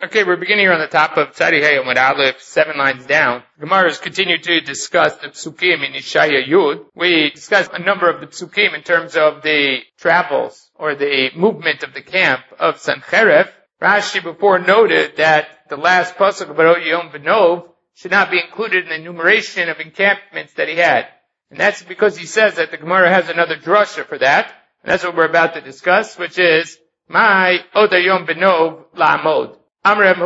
Okay, we're beginning here on the top of Tzadi Hey Amud Aleph, 7 lines down. Gemara has continued to discuss the Psukim in Yeshaya Yud. We discussed a number of the Psukim in terms of the travels or the movement of the camp of Sancheref. Rashi before noted that the last pasuk of Varo Yom V'Nov should not be included in the enumeration of encampments that he had. And that's because he says that the Gemara has another drasha for that. And that's what we're about to discuss, which is my Oto Yom V'Nov La'amod. The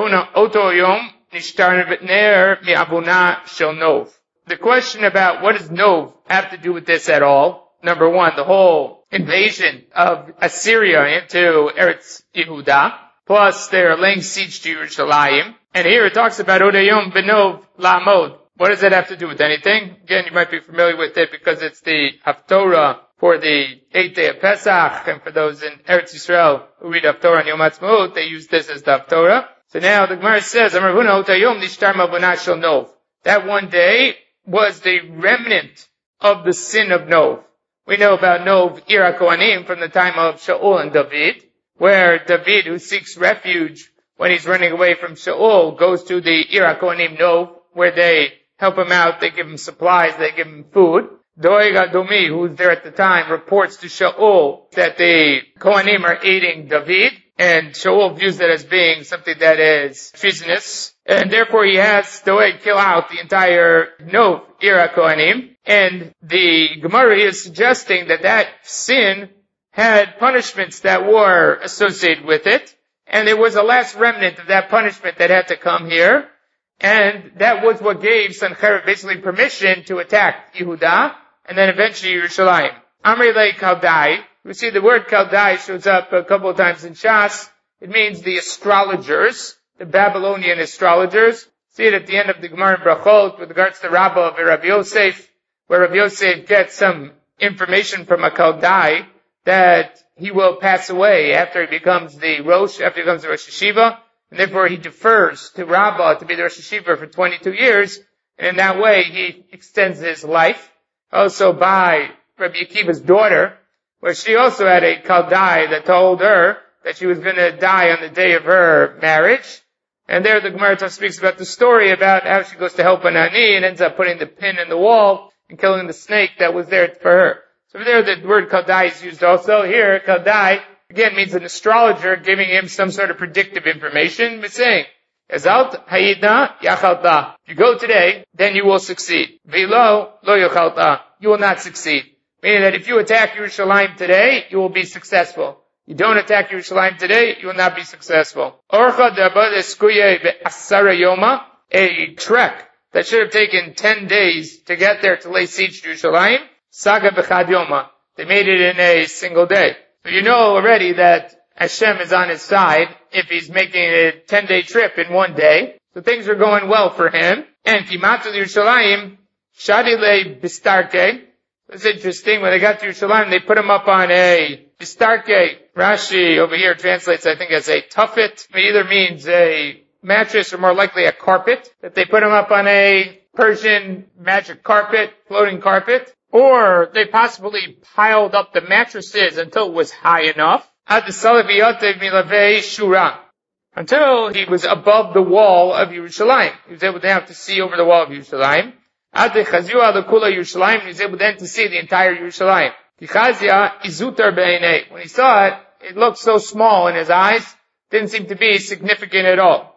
question about what does Nov have to do with this at all? Number one, the whole invasion of Assyria into Eretz Yehuda, plus they're laying siege to Yerushalayim. And here it talks about Odayom Benov La'amod. What does that have to do with anything? Again, you might be familiar with it because it's the Haftorah for the 8th day of Pesach, and for those in Eretz Yisrael who read Haftorah on Yom Ha'atzmaut, they use this as the Haftorah. So now the Gemara says, that one day was the remnant of the sin of Nov. We know about Nov, Ir HaKohanim, from the time of Shaul and David, where David, who seeks refuge when he's running away from Shaul, goes to the Ir HaKohanim Nov, where they help him out, they give him supplies, they give him food. Doeg Adomi, who's there at the time, reports to Shaul that the Kohanim are aiding David, and Shaul views that as being something that is treasonous, and therefore he has Doeg kill out the entire Nov, Ir HaKohanim, and the Gemara is suggesting that that sin had punishments that were associated with it, and there was a last remnant of that punishment that had to come here, and that was what gave Sancheref basically permission to attack Yehuda, and then eventually Yerushalayim. Amri le Kaldai. We see the word Kaldai shows up a couple of times in Shas. It means the astrologers, the Babylonian astrologers. See it at the end of the Gemara in Brachot with regards to Rabbah of Rav Yosef, where Rav Yosef gets some information from a Kaldai that he will pass away after he becomes the Rosh, after he becomes the Rosh Yeshiva, and therefore he defers to Rabbah to be the Rosh Yeshiva for 22 years, and in that way he extends his life. Also by Rabbi Akiva's daughter, where she also had a Kaldai that told her that she was going to die on the day of her marriage. And there the Gemara speaks about the story about how she goes to help an ani and ends up putting the pin in the wall and killing the snake that was there for her. So there the word Kaldai is used also. Here, Kaldai, again, means an astrologer giving him some sort of predictive information, but saying, Ezalt hayida yachalta. If you go today, then you will succeed. Velo lo yachalta. You will not succeed. Meaning that if you attack Yerushalayim today, you will be successful. You don't attack Yerushalayim today, you will not be successful. Orcha d'abad eskuye ve'asara yoma. A trek that should have taken 10 days to get there to lay siege to Yerushalayim. Saga b'chad yoma. They made it in a single day. So you know already that Hashem is on his side if he's making a 10-day trip in one day. So things are going well for him. And Kimatul Yerushalayim, Shadile Bistarke. It's interesting, when they got to Yerushalayim, they put him up on a Bistarke. Rashi over here translates, I think, as a tuffet. It either means a mattress or more likely a carpet. That they put him up on a Persian magic carpet, floating carpet. Or they possibly piled up the mattresses until it was high enough. Until he was above the wall of Yerushalayim. He was able to have to see over the wall of Yerushalayim. He was able then to see the entire Yerushalayim. When he saw it, it looked so small in his eyes, didn't seem to be significant at all.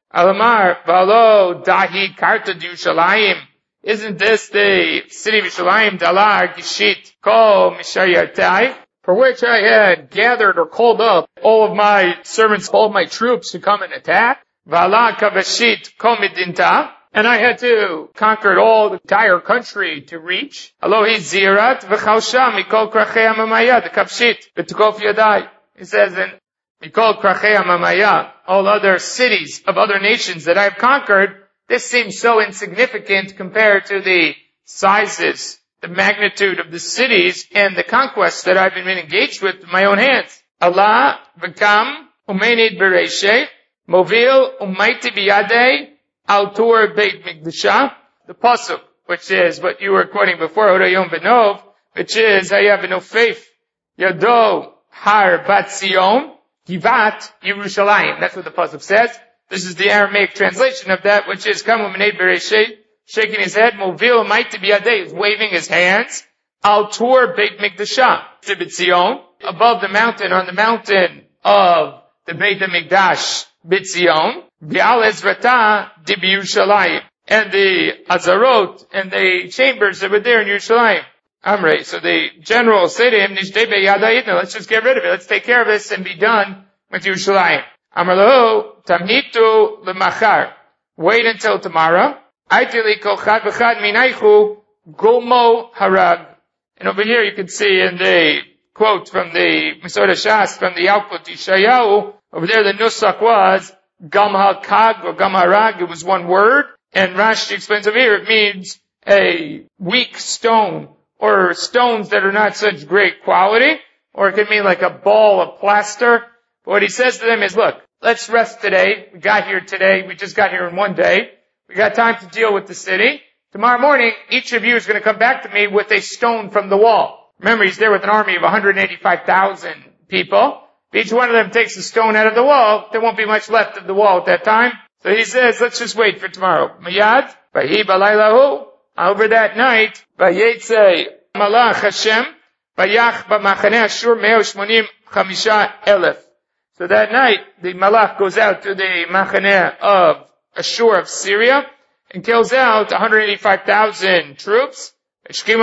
Isn't this the city of Yerushalayim? Dalar Gishit Kol Mishayartai, for which I had gathered or called up all of my servants, all of my troops to come and attack. Vala Kavashit Komidinta, and I had to conquer all the entire country to reach. Alohi Zirat V'chalsha Mikol Krachei Amamaya, the Kavshit, V'tukof Yadai. It says in Mikol Krachei Amamaya, all other cities of other nations that I've conquered, this seems so insignificant compared to the sizes, the magnitude of the cities and the conquests that I've been engaged with my own hands. Allah v'kam umenid bereshe movil umayti biyadei al tur beit mikdasha. The pasuk, which is what you were quoting before, Odayom Benov, which is Hayav Benofef Yado Har Bat Sion Givat Yerushalayim. That's what the pasuk says. This is the Aramaic translation of that, which is Kamu Minei Bereshit, shaking his head, Movil Mighty Biyadeh, he's waving his hands, Al Tur Beit Mikdashah, B'Tzion, above the mountain, on the mountain of the Beit HaMikdash, B'Tzion, V'al Ezratah Di B'Yushalayim, and the Azarot, and the chambers that were there in Yerushalayim. Amrei. So the generals say to him, Nishdei B'Yada Idna, let's just get rid of it, let's take care of this and be done with Yerushalayim. Amar Lahu, Tamhitu L'Machar, wait until tomorrow. Aitili Kol Chad V'Chad Minaychu, Gomo Harag. And over here you can see in the quote from the Mesorah Shas, from the Yalkut Yeshayahu, over there the Nusach was, Gam HaKag or Gam Harag, it was one word. And Rashi explains over here, it means a weak stone, or stones that are not such great quality, or it could mean like a ball of plaster. But what he says to them is, look, let's rest today. We got here today. We just got here in one day. We got time to deal with the city. Tomorrow morning, each of you is going to come back to me with a stone from the wall. Remember, he's there with an army of 185,000 people. If each one of them takes a stone out of the wall, there won't be much left of the wall at that time. So he says, let's just wait for tomorrow. Mayad, Vahi Balaylahu, over that night, Vayetze Malach Hashem, Vayach B'Machaneh Ashur 185,000. So that night, the Malach goes out to the Machaneh of Ashur of Syria, and kills out 185,000 troops. And they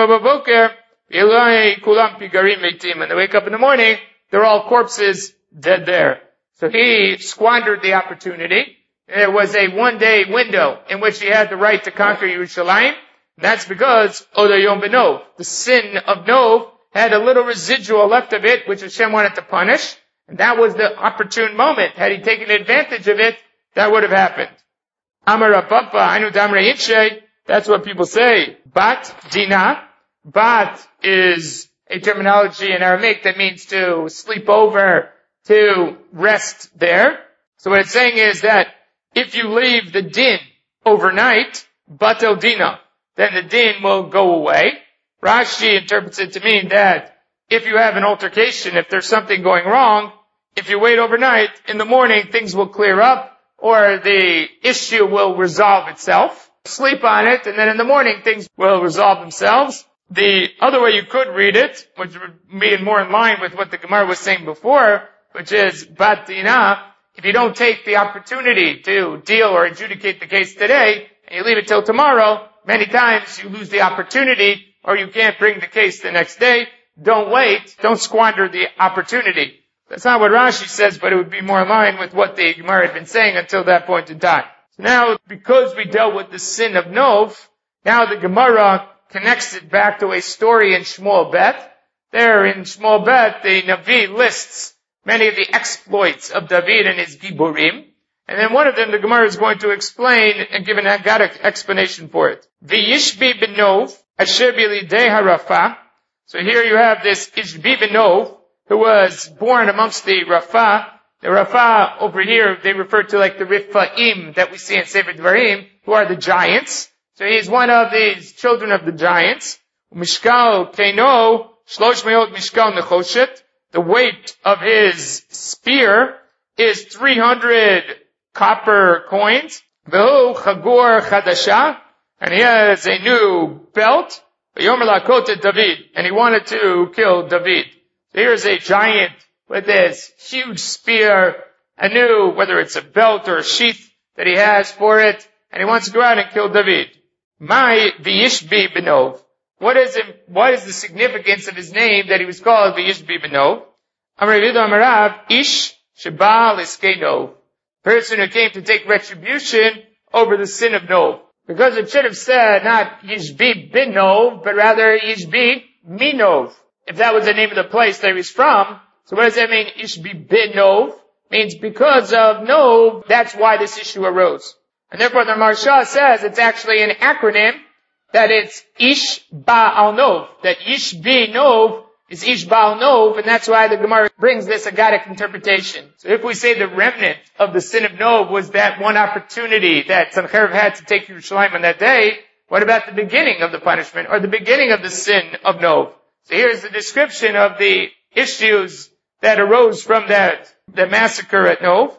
wake up in the morning, they're all corpses, dead there. So he squandered the opportunity. There was a one-day window in which he had the right to conquer Yerushalayim. That's because Odayom Benov, the sin of Nov, had a little residual left of it, which Hashem wanted to punish. And that was the opportune moment. Had he taken advantage of it, that would have happened. Amar Rapapa, Ainu Damre Yitzhay, that's what people say. Bat Dina. Bat is a terminology in Aramaic that means to sleep over, to rest there. So what it's saying is that if you leave the din overnight, Batel Dina, then the din will go away. Rashi interprets it to mean that if you have an altercation, if there's something going wrong, if you wait overnight, in the morning things will clear up, or the issue will resolve itself. Sleep on it, and then in the morning things will resolve themselves. The other way you could read it, which would be more in line with what the Gemara was saying before, which is Bat Dina, if you don't take the opportunity to deal or adjudicate the case today, and you leave it till tomorrow, many times you lose the opportunity, or you can't bring the case the next day. Don't wait. Don't squander the opportunity. That's not what Rashi says, but it would be more in line with what the Gemara had been saying until that point in time. So now, because we dealt with the sin of Nov, now the Gemara connects it back to a story in Shmuel Bet. There in Shmuel Bet, the Navi lists many of the exploits of David and his Giborim. And then one of them, the Gemara is going to explain and give an agadic explanation for it. V'yishbi ben Nov, asher b'lidei harafa. So here you have this Ishbi ben Nov, who was born amongst the Rafa. The Rafa over here, they refer to like the Rifaim that we see in Sefer Dvarim, who are the giants. So he's one of these children of the giants. Mishkal Keino, Shlosh Meot Mishkal Nechoshet. The weight of his spear is 300 copper coins. Vehu Chagor Chadasha. And he has a new belt. Yomer Lakote David. And he wanted to kill David. So here's a giant with this huge spear, a new, whether it's a belt or a sheath that he has for it, and he wants to go out and kill David. My V'yishbi Benov. What is the significance of his name that he was called V'yishbi Benov? Amravidu Amarav, Ish Shebal Iskei Nov. Person who came to take retribution over the sin of Nov. Because it should have said not Yishbi Benov, but rather Yishbi Minov. If that was the name of the place that he was from. So what does that mean? Ishbi bin Nov means because of Nov, that's why this issue arose. And therefore the Maharsha says it's actually an acronym that it's Ish Ba'al Nov. That Ishbi Nov is Ish Ba'al Nov, and that's why the Gemara brings this agadic interpretation. So if we say the remnant of the sin of Nov was that one opportunity that Sancherib had to take Yerushalayim on that day, what about the beginning of the punishment or the beginning of the sin of Nov? So here's the description of the issues that arose from that the massacre at Nov.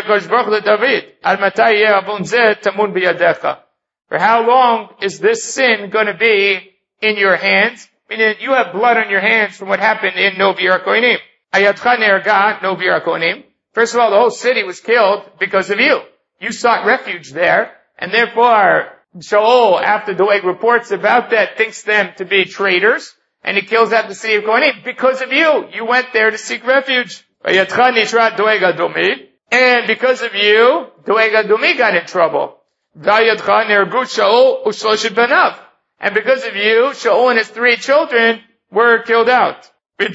For how long is this sin going to be in your hands? Meaning you have blood on your hands from what happened in Nov Yerakonim. First of all, the whole city was killed because of you. You sought refuge there, and therefore Shaul, after Doeg reports about that, thinks them to be traitors, and he kills out the city of Kohanim because of you. You went there to seek refuge. And because of you, Doeg Adomi got in trouble. And because of you, Shaul and his 3 children were killed out. You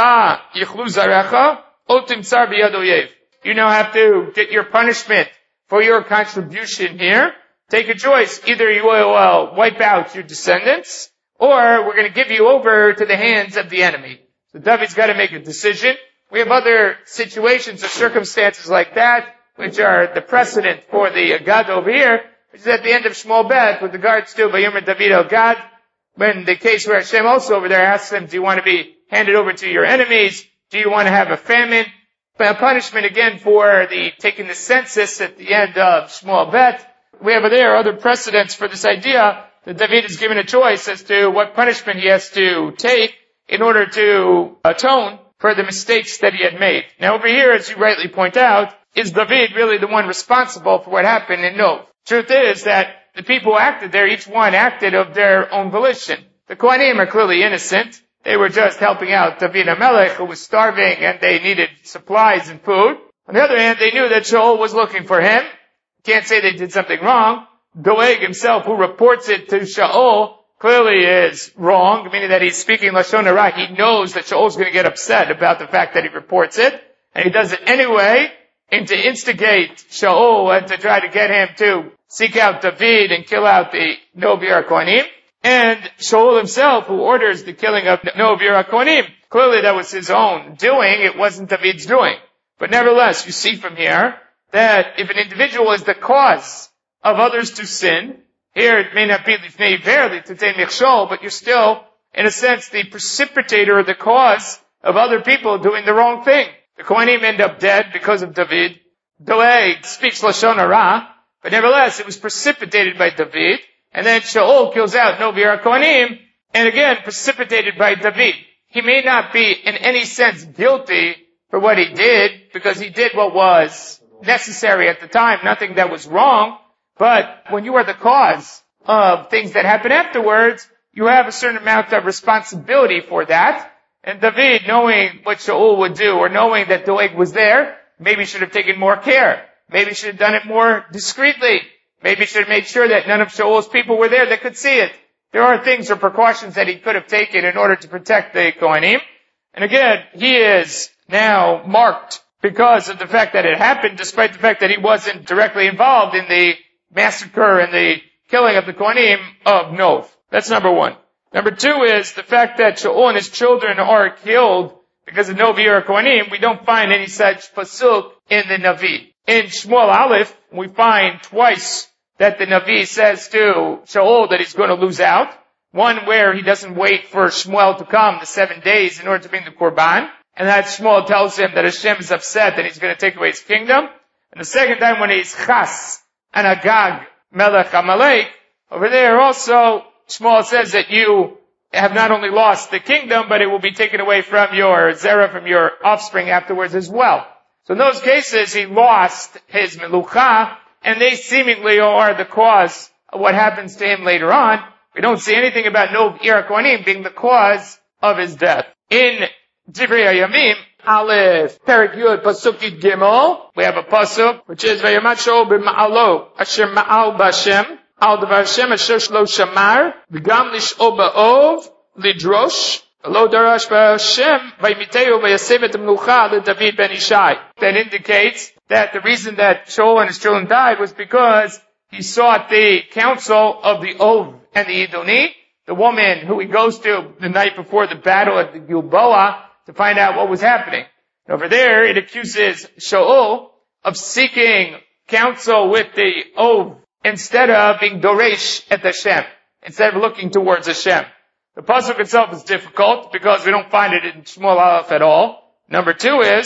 now have to get your punishment for your contribution here. Take a choice. Either you will wipe out your descendants, or we're going to give you over to the hands of the enemy. So David's got to make a decision. We have other situations or circumstances like that, which are the precedent for the Gad over here, which is at the end of Shmuel Bet with regards to Vayomer David El Gad, when the case where Hashem also over there asks them, do you want to be handed over to your enemies? Do you want to have a famine? A punishment again for taking the census at the end of Shmuel Bet. We have there other precedents for this idea that David is given a choice as to what punishment he has to take in order to atone for the mistakes that he had made. Now over here, as you rightly point out, is David really the one responsible for what happened in Nov? Truth is that the people who acted there, each one acted of their own volition. The Kohanim are clearly innocent. They were just helping out David HaMelech, who was starving and they needed supplies and food. On the other hand, they knew that Shaul was looking for him. Can't say they did something wrong. Doeg himself, who reports it to Shaul, clearly is wrong, meaning that he's speaking Lashon Hara. He knows that Shaul's going to get upset about the fact that he reports it, and he does it anyway, and to instigate Shaul and to try to get him to seek out David and kill out the Nov Yerakonim. And Shaul himself, who orders the killing of Nov Yerakonim, clearly that was his own doing, it wasn't David's doing. But nevertheless, you see from here that if an individual is the cause of others to sin, here it may not be lifnei verily to take michshol, but you're still, in a sense, the precipitator or the cause of other people doing the wrong thing. The Kohanim end up dead because of David. Doeg speaks Lashon Hara, but nevertheless it was precipitated by David. And then Shaul kills out Nov Yerakonim, and again precipitated by David. He may not be in any sense guilty for what he did, because he did what was necessary at the time, nothing that was wrong. But when you are the cause of things that happen afterwards, you have a certain amount of responsibility for that. And David, knowing what Shaul would do, or knowing that Doeg was there, maybe should have taken more care. Maybe should have done it more discreetly. Maybe should have made sure that none of Shaul's people were there that could see it. There are things or precautions that he could have taken in order to protect the Kohanim. And again, he is now marked because of the fact that it happened, despite the fact that he wasn't directly involved in the massacre and the killing of the Kohanim of Nov. That's number one. Number two is the fact that Shaul and his children are killed because of Nov Yerakonim. We don't find any such pasuk in the Navi. In Shmuel Aleph, we find twice that the Navi says to Shaul that he's going to lose out. One where he doesn't wait for Shmuel to come the 7 days in order to bring the Korban. And that Shmuel tells him that Hashem is upset and he's going to take away his kingdom. And the second time when he's Chas and Agag Melech Amalek, over there also Shmuel says that you have not only lost the kingdom, but it will be taken away from your Zerah, from your offspring afterwards as well. So in those cases, he lost his Melucha, and they seemingly are the cause of what happens to him later on. We don't see anything about Nov Yerakonim being the cause of his death. In Divrei Hayamim, Aleph, Perek Yud, Pasuk Yud Gimel, we have a pasuk, which is, Vayamat Shaul b'ma'alo, asher ma'al b'Hashem, al d'var Hashem asher shlo shamar, v'gam lish'ol ba'ov, lidrosh, lo darash b'Hashem, vaymiteu v'yasev et m'lucha l'David ben Ishai. That indicates that the reason that Shaul and his children died was because he sought the counsel of the Ov and the Idoni, the woman who he goes to the night before the battle at the Gilboa, to find out what was happening. And over there, it accuses Shaul of seeking counsel with the Ov instead of being Doresh at Hashem, instead of looking towards Hashem. The pasuk itself is difficult because we don't find it in Shmuel Aleph at all. Number two is,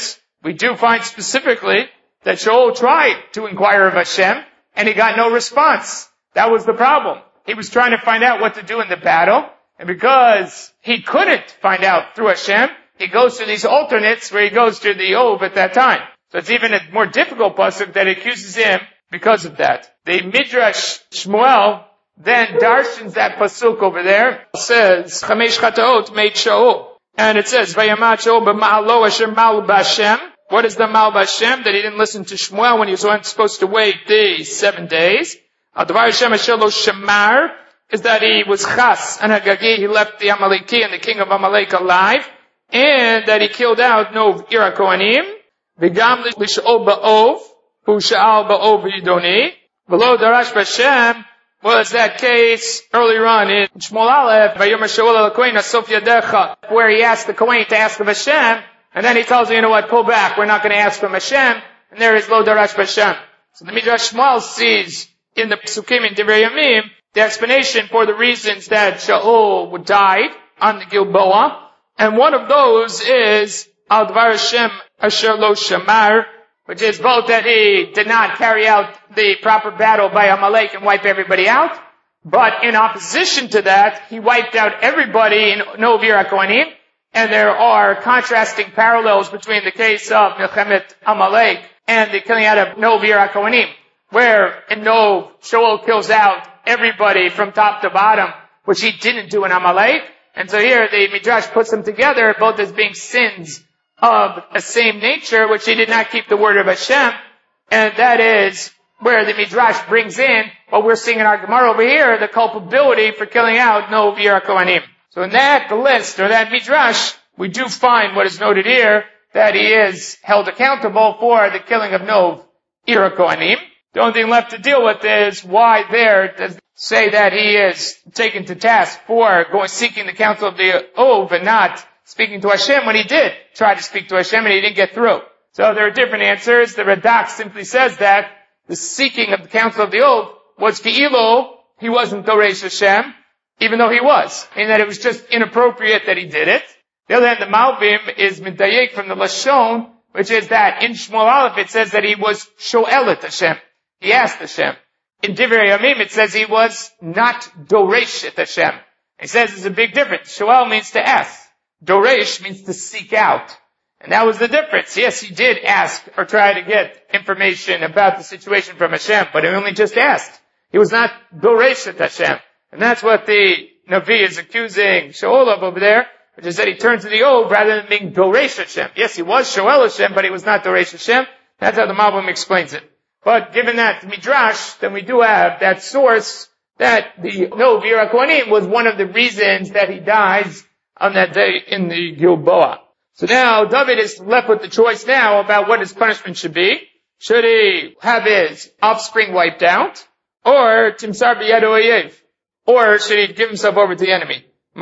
we do find specifically that Shaul tried to inquire of Hashem, and he got no response. That was the problem. He was trying to find out what to do in the battle, and because he couldn't find out through Hashem, he goes to these alternates where he goes to the Ov at that time. So it's even a more difficult pasuk that accuses him because of that. The Midrash Shmuel then darshans that pasuk over there. It says, Chamesh Chataot made Shaul. And it says, Vayamat Shaul b'ma'alo asher mal b'Hashem. What is the mal b'Hashem? That he didn't listen to Shmuel when he was supposed to wait the 7 days. Advar Hashem asher lo shamar is that he was chas and Hagagi, he left the Amaleki and the king of Amalek alive, and that he killed out Nov Ira Kohanim, v'gam l'sh'ol ba'ov, hu sha'al ba'ov yidoni, v'lo darash b'Hashem, was that case earlier on in Shmuel Aleph, Vayomer Shaul el Kohen asof yadecha, where he asked the Kohen to ask of Hashem, and then he tells him, you know what, pull back, we're not going to ask from Hashem, and there is lo darash b'Hashem. So the Midrash Shmuel sees in the Psukim in Divrei Yamim, the explanation for the reasons that Shaul died on the Gilboa, and one of those is Al Dvar Hashem Asher Lo Shamar, which is both that he did not carry out the proper battle by Amalek and wipe everybody out, but in opposition to that, he wiped out everybody in Nov Ira Kohanim, and there are contrasting parallels between the case of Milchemet Amalek and the killing out of Nov Ira Kohanim, where in Nov, Shaul kills out everybody from top to bottom, which he didn't do in Amalek. And so here the Midrash puts them together, both as being sins of the same nature, which he did not keep the word of Hashem. And that is where the Midrash brings in what we're seeing in our Gemara over here, the culpability for killing out Nov Ira Kohanim. So in that list, or that Midrash, we do find what is noted here, that he is held accountable for the killing of Nov Ira Kohanim. The only thing left to deal with is why there does say that he is taken to task for seeking the counsel of the Ov and not speaking to Hashem when he did try to speak to Hashem and he didn't get through. So there are different answers. The Radak simply says that the seeking of the counsel of the Ov was Ki'ilo, he wasn't Doresh Hashem, even though he was, and that it was just inappropriate that he did it. The other hand, the Malbim is Midayek from the Lashon, which is that in Shmuel Aleph it says that he was Shoelet Hashem. He asked Hashem. In Divrei Yamim it says he was not Doresh at Hashem. He says there's a big difference. Shoel means to ask. Doresh means to seek out. And that was the difference. Yes, he did ask or try to get information about the situation from Hashem, but he only just asked. He was not Doresh at Hashem. And that's what the Navi is accusing Shaul of over there, which is that he turned to the Ov rather than being Doresh Hashem. Yes, he was Shoel Hashem, but he was not Doresh Hashem. That's how the Malbim explains it. But given that Midrash, then we do have that source that the Nov Ira Kohanim was one of the reasons that he dies on that day in the Gilboa. So now David is left with the choice now about what his punishment should be. Should he have his offspring wiped out? Or Timsar B'yad Oyev? Or should he give himself over to the enemy?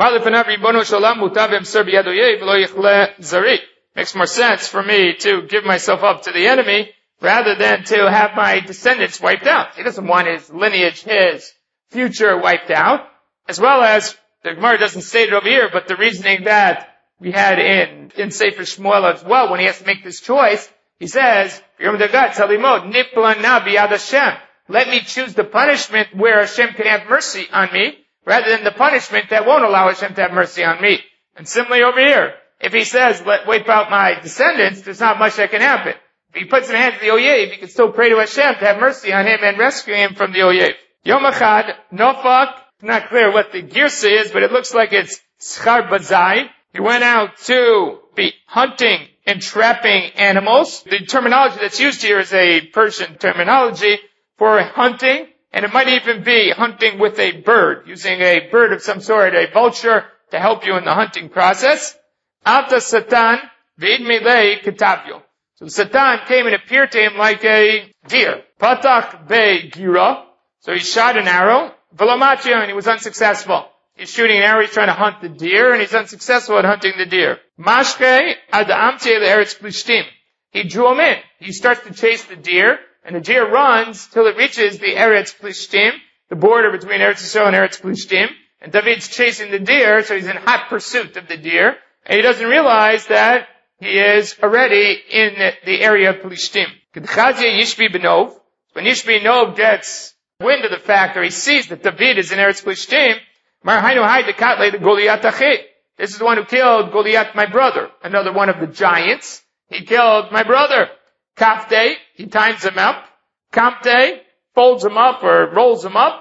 Makes more sense for me to give myself up to the enemy rather than to have my descendants wiped out. He doesn't want his lineage, his future wiped out. As well as, the Gemara doesn't state it over here, but the reasoning that we had in Sefer Shmuel as well, when he has to make this choice, he says, let me choose the punishment where Hashem can have mercy on me, rather than the punishment that won't allow Hashem to have mercy on me. And similarly over here, if he says, wipe out my descendants, there's not much that can happen. If he puts in the hands of the Oyev, he can still pray to Hashem to have mercy on him and rescue him from the Oyev. Yom Echad, Nofak, not clear what the girsa is, but it looks like it's Schar Bazai. He went out to be hunting and trapping animals. The terminology that's used here is a Persian terminology for hunting, and it might even be hunting with a bird, using a bird of some sort, a vulture, to help you in the hunting process. Alta Satan, Vid Milei Kitabyo. So the Satan came and appeared to him like a deer. Patach Be Gira. So he shot an arrow. Velomatio, and he was unsuccessful. He's shooting an arrow, he's trying to hunt the deer, and he's unsuccessful at hunting the deer. Mashke ad amte le'eretz plishtim. He drew him in. He starts to chase the deer, and the deer runs till it reaches the Eretz Plishtim, the border between Eretz Yisrael and Eretz Plishtim. And David's chasing the deer, so he's in hot pursuit of the deer. And he doesn't realize that he is already in the area of Plishtim. When Yishbi ben Nov gets wind of the fact, or he sees that David is in Eretz Plishtim, this is the one who killed Goliath, my brother, another one of the giants. He killed my brother. Kafte, he ties him up. Kamte, folds him up or rolls him up.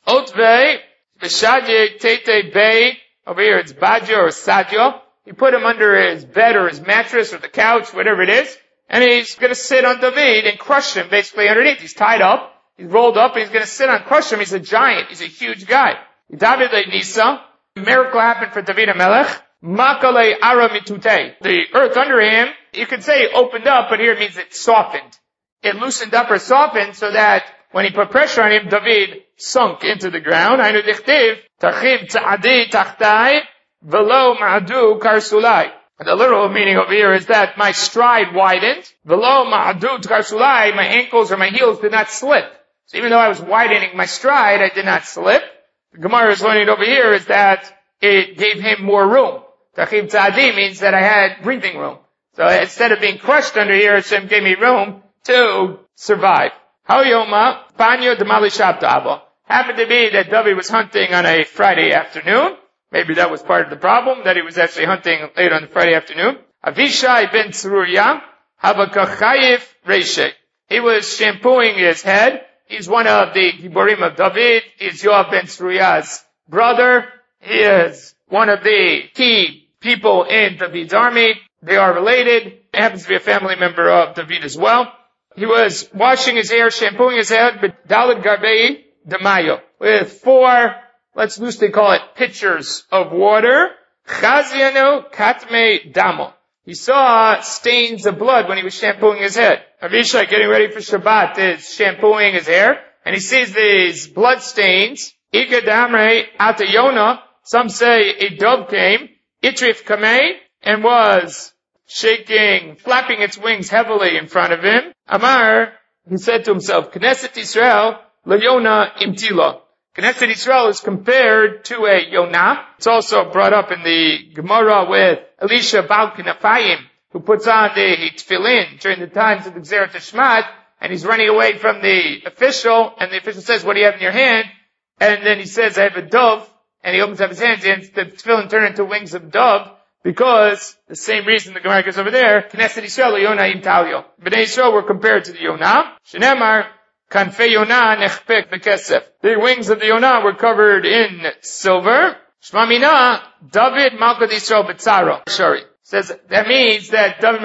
Otve, Beshadye Tete Bey, over here it's Badjo or Sadjo. He put him under his bed or his mattress or the couch, whatever it is, and he's going to sit on David and crush him basically underneath. He's tied up, he's rolled up, and he's going to sit on, crush him. He's a giant, he's a huge guy. David Nisa, a miracle happened for David HaMelech. Makale Ara Mitute. The earth under him, you could say opened up, but here it means it softened. It loosened up or softened so that when he put pressure on him, David sunk into the ground. Hainu dichtiv, tachib tza'adi tachtai, velo ma'adu karsulai. The literal meaning over here is that my stride widened, velo ma'adu karsulai, my ankles or my heels did not slip. So even though I was widening my stride, I did not slip. The Gemara is learning over here is that it gave him more room. Tachib tza'adi means that I had breathing room. So instead of being crushed under here, Hashem gave me room to survive. Hauyoma, Panyo Damali Shabta happened to be that David was hunting on a Friday afternoon. Maybe that was part of the problem, that he was actually hunting late on the Friday afternoon. Avishai ben Tzeruya, Habakachayif Reshe. He was shampooing his head. He's one of the Giborim of David. He's Yoav ben Tzeruya's brother. He is one of the key people in David's army. They are related. He happens to be a family member of David as well. He was washing his hair, shampooing his head, but Daled Garbei Damayo, with 4, let's loosely call it pitchers of water. Chaziano Katme Damo. He saw stains of blood when he was shampooing his head. Avishai, getting ready for Shabbat, is shampooing his hair, and he sees these blood stains. Ika Damre Atayona, some say a dove came, Itrif Kamei, and was shaking, flapping its wings heavily in front of him. Amar, he said to himself, Knesset Yisrael, Le'yona Imtila. Knesset Yisrael is compared to a Yonah. It's also brought up in the Gemara with Elisha Baal Kinafayim, who puts on the tefillin during the times of the Gzerat Hashmat, and he's running away from the official, and the official says, what do you have in your hand? And then he says, I have a dove, and he opens up his hands, and the tefillin turn into wings of dove, because the same reason the Gemara goes over there, Knesset Yisrael Yonah Im Talio. Bnei Yisrael were compared to the Yonah. Shenemar, Kanfei Yonah Nechpek V'Kesef. The wings of the Yonah were covered in silver. Shmamina, David Malchut Yisrael B'Tzaro. Sorry. Says, that means that David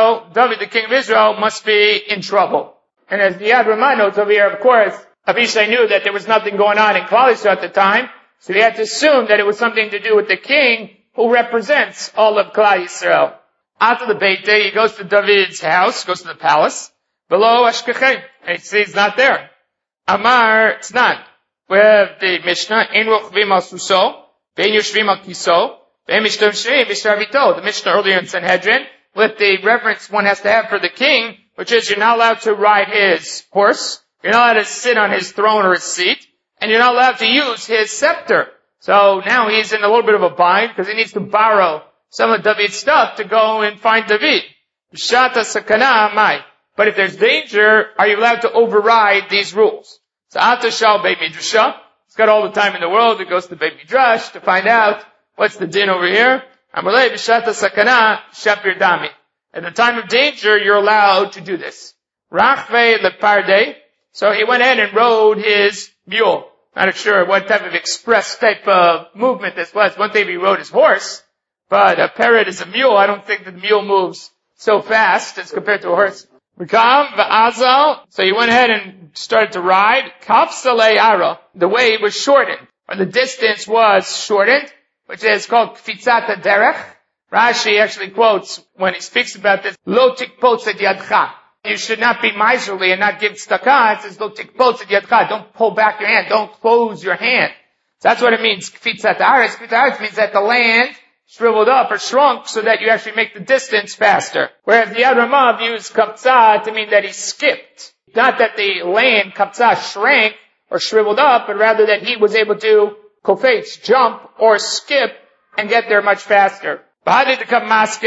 the king of Israel, must be in trouble. And as the Yad Ramah notes over here, of course, Avishai knew that there was nothing going on in Klal Yisrael at the time, so he had to assume that it was something to do with the king, who represents all of Klal Yisrael. After the Beit Day, he goes to David's house, goes to the palace. Below Ashkechem, and he sees it's not there. Amar Tznan. We have the Mishnah, Ein Rochvim al Suso, Vein Yoshvim al Kiso, Vein Mishtamshvim Mishravito. The Mishnah earlier in Sanhedrin, with the reverence one has to have for the king, which is you're not allowed to ride his horse, you're not allowed to sit on his throne or his seat, and you're not allowed to use his scepter. So now he's in a little bit of a bind because he needs to borrow some of David's stuff to go and find David. Shata sakana mai. But if there's danger, are you allowed to override these rules? So Ata Shal Beit Midrasha. He's got all the time in the world. He goes to Beit Midrash to find out what's the din over here. Amalei b'shata sakana shapir dami. At the time of danger, you're allowed to do this. Rachve leparde. So he went ahead and rode his mule. Not sure what type of express type of movement this was. One day he rode his horse, but a parrot is a mule. I don't think that the mule moves so fast as compared to a horse. So he went ahead and started to ride. Kafsalei ara. The way was shortened, or the distance was shortened, which is called kfitzat derech. Rashi actually quotes when he speaks about this, lo tikpotz et yadcha. You should not be miserly and not give tzedakah. It says, lo tikpotz et yadcha. Don't pull back your hand. Don't close your hand. So that's what it means. Kfitzat aretz. Kfitzat aretz means that the land shriveled up or shrunk so that you actually make the distance faster. Whereas the Yad Ramah views kaptzah to mean that he skipped. Not that the land, kaptzah, shrank or shriveled up, but rather that he was able to kofetz, jump or skip and get there much faster. Bahadi to come maske,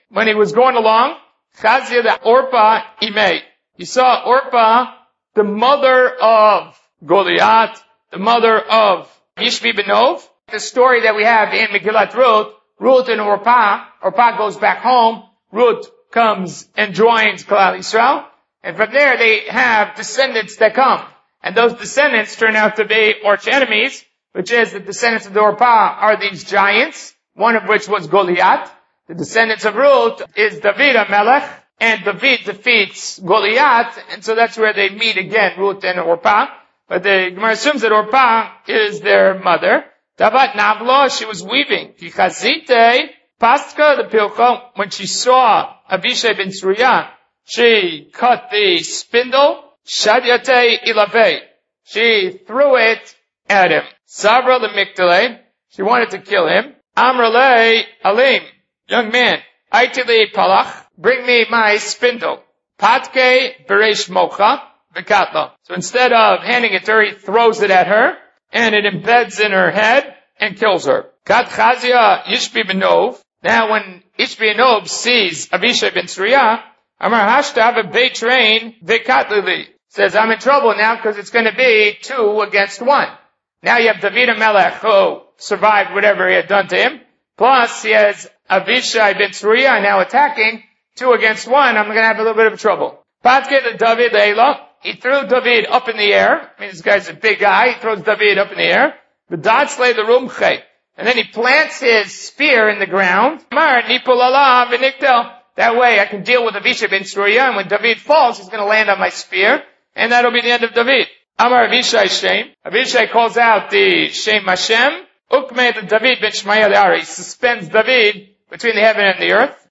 when he was going along, Chazia the Orpah Imei. He saw Orpah, the mother of Goliath, the mother of Yishbi Benov. The story that we have in Megillat Ruth, Ruth and Orpah. Orpah goes back home. Ruth comes and joins Klal Yisrael. And from there they have descendants that come. And those descendants turn out to be arch enemies, which is the descendants of the Orpah are these giants, one of which was Goliath. The descendants of Ruth is David HaMelech, and David defeats Goliath, and so that's where they meet again, Ruth and Orpah. But the Gemara assumes that Orpah is their mother. Davat Navlo, she was weaving. Kichazite, Pastka the Pilcha, when she saw Avishai ben Tzruya, she cut the spindle. Shadyate ilave, she threw it at him. Sabra the Mikdale, she wanted to kill him. Amrale Alim, young man, Aitili Palach, bring me my spindle. Patke Beresh Mocha, Vikatla. So instead of handing it to her, he throws it at her, and it embeds in her head and kills her. Kat Chazia Yishbi Benov. Now when Yishbi Benov sees Avishai ben Tzruya, Amar Hashtav a Beit Train Vikatlili. Says, I'm in trouble now because it's going to be 2 against 1. Now you have David HaMelech who survived whatever he had done to him. Plus he has Avishai ben Tzruya now attacking 2 against 1. I'm going to have a little bit of trouble. Patke the David Leila. He threw David up in the air. I mean, this guy's a big guy. He throws David up in the air. V'datzle the rumche. And then he plants his spear in the ground. Mar nipulala v'niktel. That way I can deal with Avishai ben Tzruya, and when David falls, he's going to land on my spear. And that'll be the end of David. Amar Avishai Shem. Avishai calls out the Shem Hashem. Ukme the David ben Shmaya Le'ari. He suspends David between the heaven and the earth.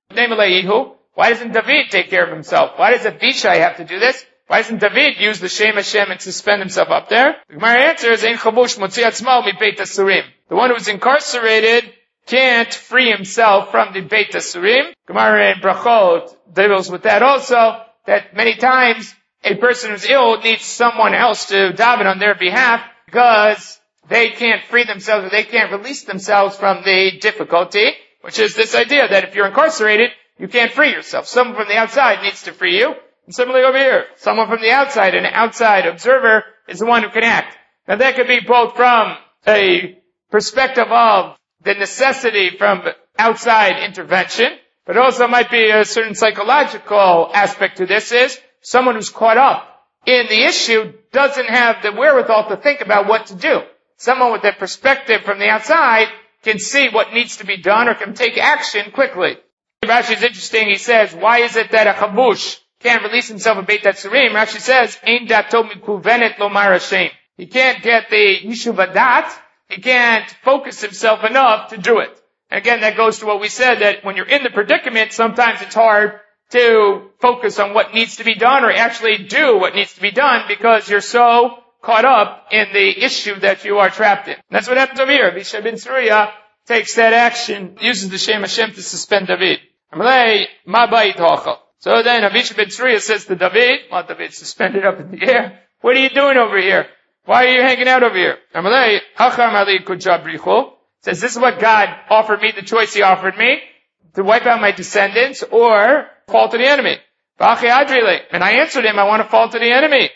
Why doesn't David take care of himself? Why does Avishai have to do this? Why doesn't David use the Shem Hashem and suspend himself up there? The Gemara answer is, Ein chabush motzi atzmo mi Beit Asurim. The one who is incarcerated can't free himself from the Beit Asurim. Gemara in Brachot deals with that also, that many times a person who's ill needs someone else to daven on their behalf because they can't free themselves or they can't release themselves from the difficulty, which is this idea that if you're incarcerated, you can't free yourself. Someone from the outside needs to free you. And similarly over here, someone from the outside, an outside observer, is the one who can act. Now that could be both from a perspective of the necessity from outside intervention, but also might be a certain psychological aspect to this is, someone who's caught up in the issue doesn't have the wherewithal to think about what to do. Someone with that perspective from the outside can see what needs to be done or can take action quickly. Rashi is interesting. He says, why is it that a chabush can't release himself of Beit Atzurim? Rashi says, Ein dato mikuvenet lomar Hashem. He can't get the yishuv adat. He can't focus himself enough to do it. And again, that goes to what we said, that when you're in the predicament, sometimes it's hard to focus on what needs to be done or actually do what needs to be done because you're so caught up in the issue that you are trapped in. And that's what happens over here. Avishai ben Tzruya takes that action, uses the Shem Hashem to suspend David. So then Avishai ben Tzruya says to David, while David suspended up in the air, what are you doing over here? Why are you hanging out over here? Says, this is what God offered me, the choice He offered me, to wipe out my descendants or fall to the enemy. And I answered him, I want to fall to the enemy.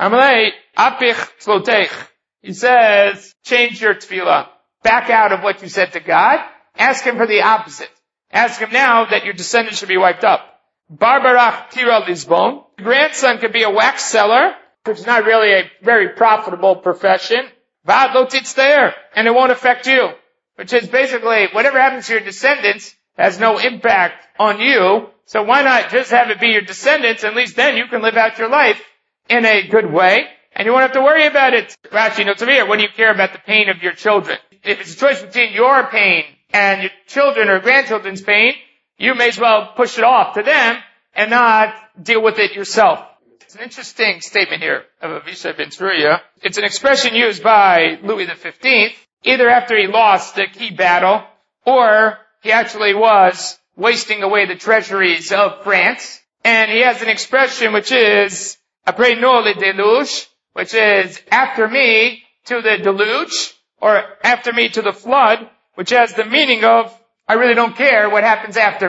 He says, change your tefillah. Back out of what you said to God. Ask Him for the opposite. Ask Him now that your descendants should be wiped up. Barbarach Tira Lisbon. Grandson could be a wax seller, which is not really a very profitable profession. Vad lo titzter, and it won't affect you. Which is basically, whatever happens to your descendants has no impact on you. So why not just have it be your descendants? At least then you can live out your life in a good way, and you won't have to worry about it. Rashi notes over here, what do you care about the pain of your children? If it's a choice between your pain and your children or grandchildren's pain, you may as well push it off to them and not deal with it yourself. It's an interesting statement here of Avishai ben Tzruya. It's an expression used by Louis XV, either after he lost the key battle, or he actually was wasting away the treasuries of France. And he has an expression which is, après nous le déluge, which is, after me to the deluge, or after me to the flood, which has the meaning of, I really don't care what happens after me.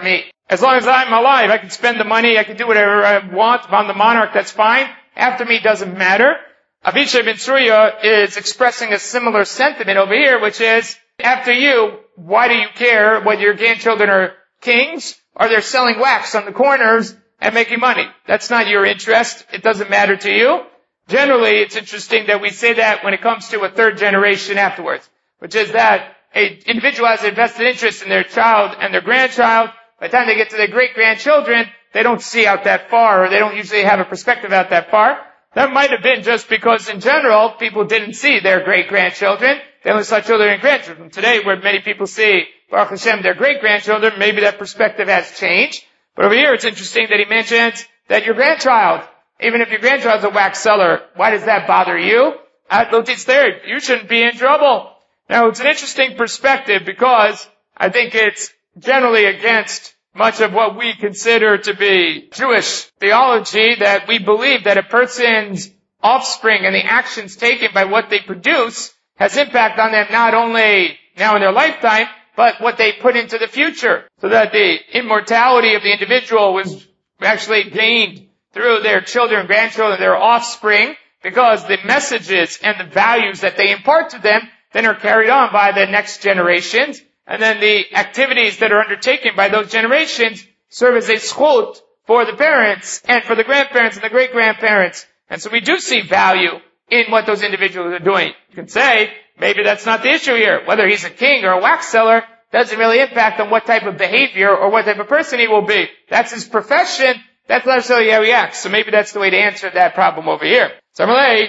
As long as I'm alive, I can spend the money, I can do whatever I want. If I'm the monarch, that's fine. After me, doesn't matter. Avishai ben Tzeruya is expressing a similar sentiment over here, which is, after you, why do you care whether your grandchildren are kings or they're selling wax on the corners and making money? That's not your interest. It doesn't matter to you. Generally, it's interesting that we say that when it comes to a third generation afterwards, which is that an individual has a vested interest in their child and their grandchild. By the time they get to their great-grandchildren, they don't see out that far, or they don't usually have a perspective out that far. That might have been just because, in general, people didn't see their great-grandchildren. They only saw children and grandchildren. Today, where many people see, Baruch Hashem, their great-grandchildren, maybe that perspective has changed. But over here, it's interesting that he mentions that your grandchild, even if your grandchild's a wax seller, why does that bother you? You shouldn't be in trouble. Now, it's an interesting perspective because I think it's generally against much of what we consider to be Jewish theology, that we believe that a person's offspring and the actions taken by what they produce has impact on them not only now in their lifetime, but what they put into the future. So that the immortality of the individual was actually gained through their children, grandchildren, their offspring, because the messages and the values that they impart to them then are carried on by the next generations. And then the activities that are undertaken by those generations serve as a schut for the parents and for the grandparents and the great-grandparents. And so we do see value in what those individuals are doing. You can say, maybe that's not the issue here. Whether he's a king or a wax seller doesn't really impact on what type of behavior or what type of person he will be. That's his profession. That's not necessarily how he acts. So maybe that's the way to answer that problem over here. So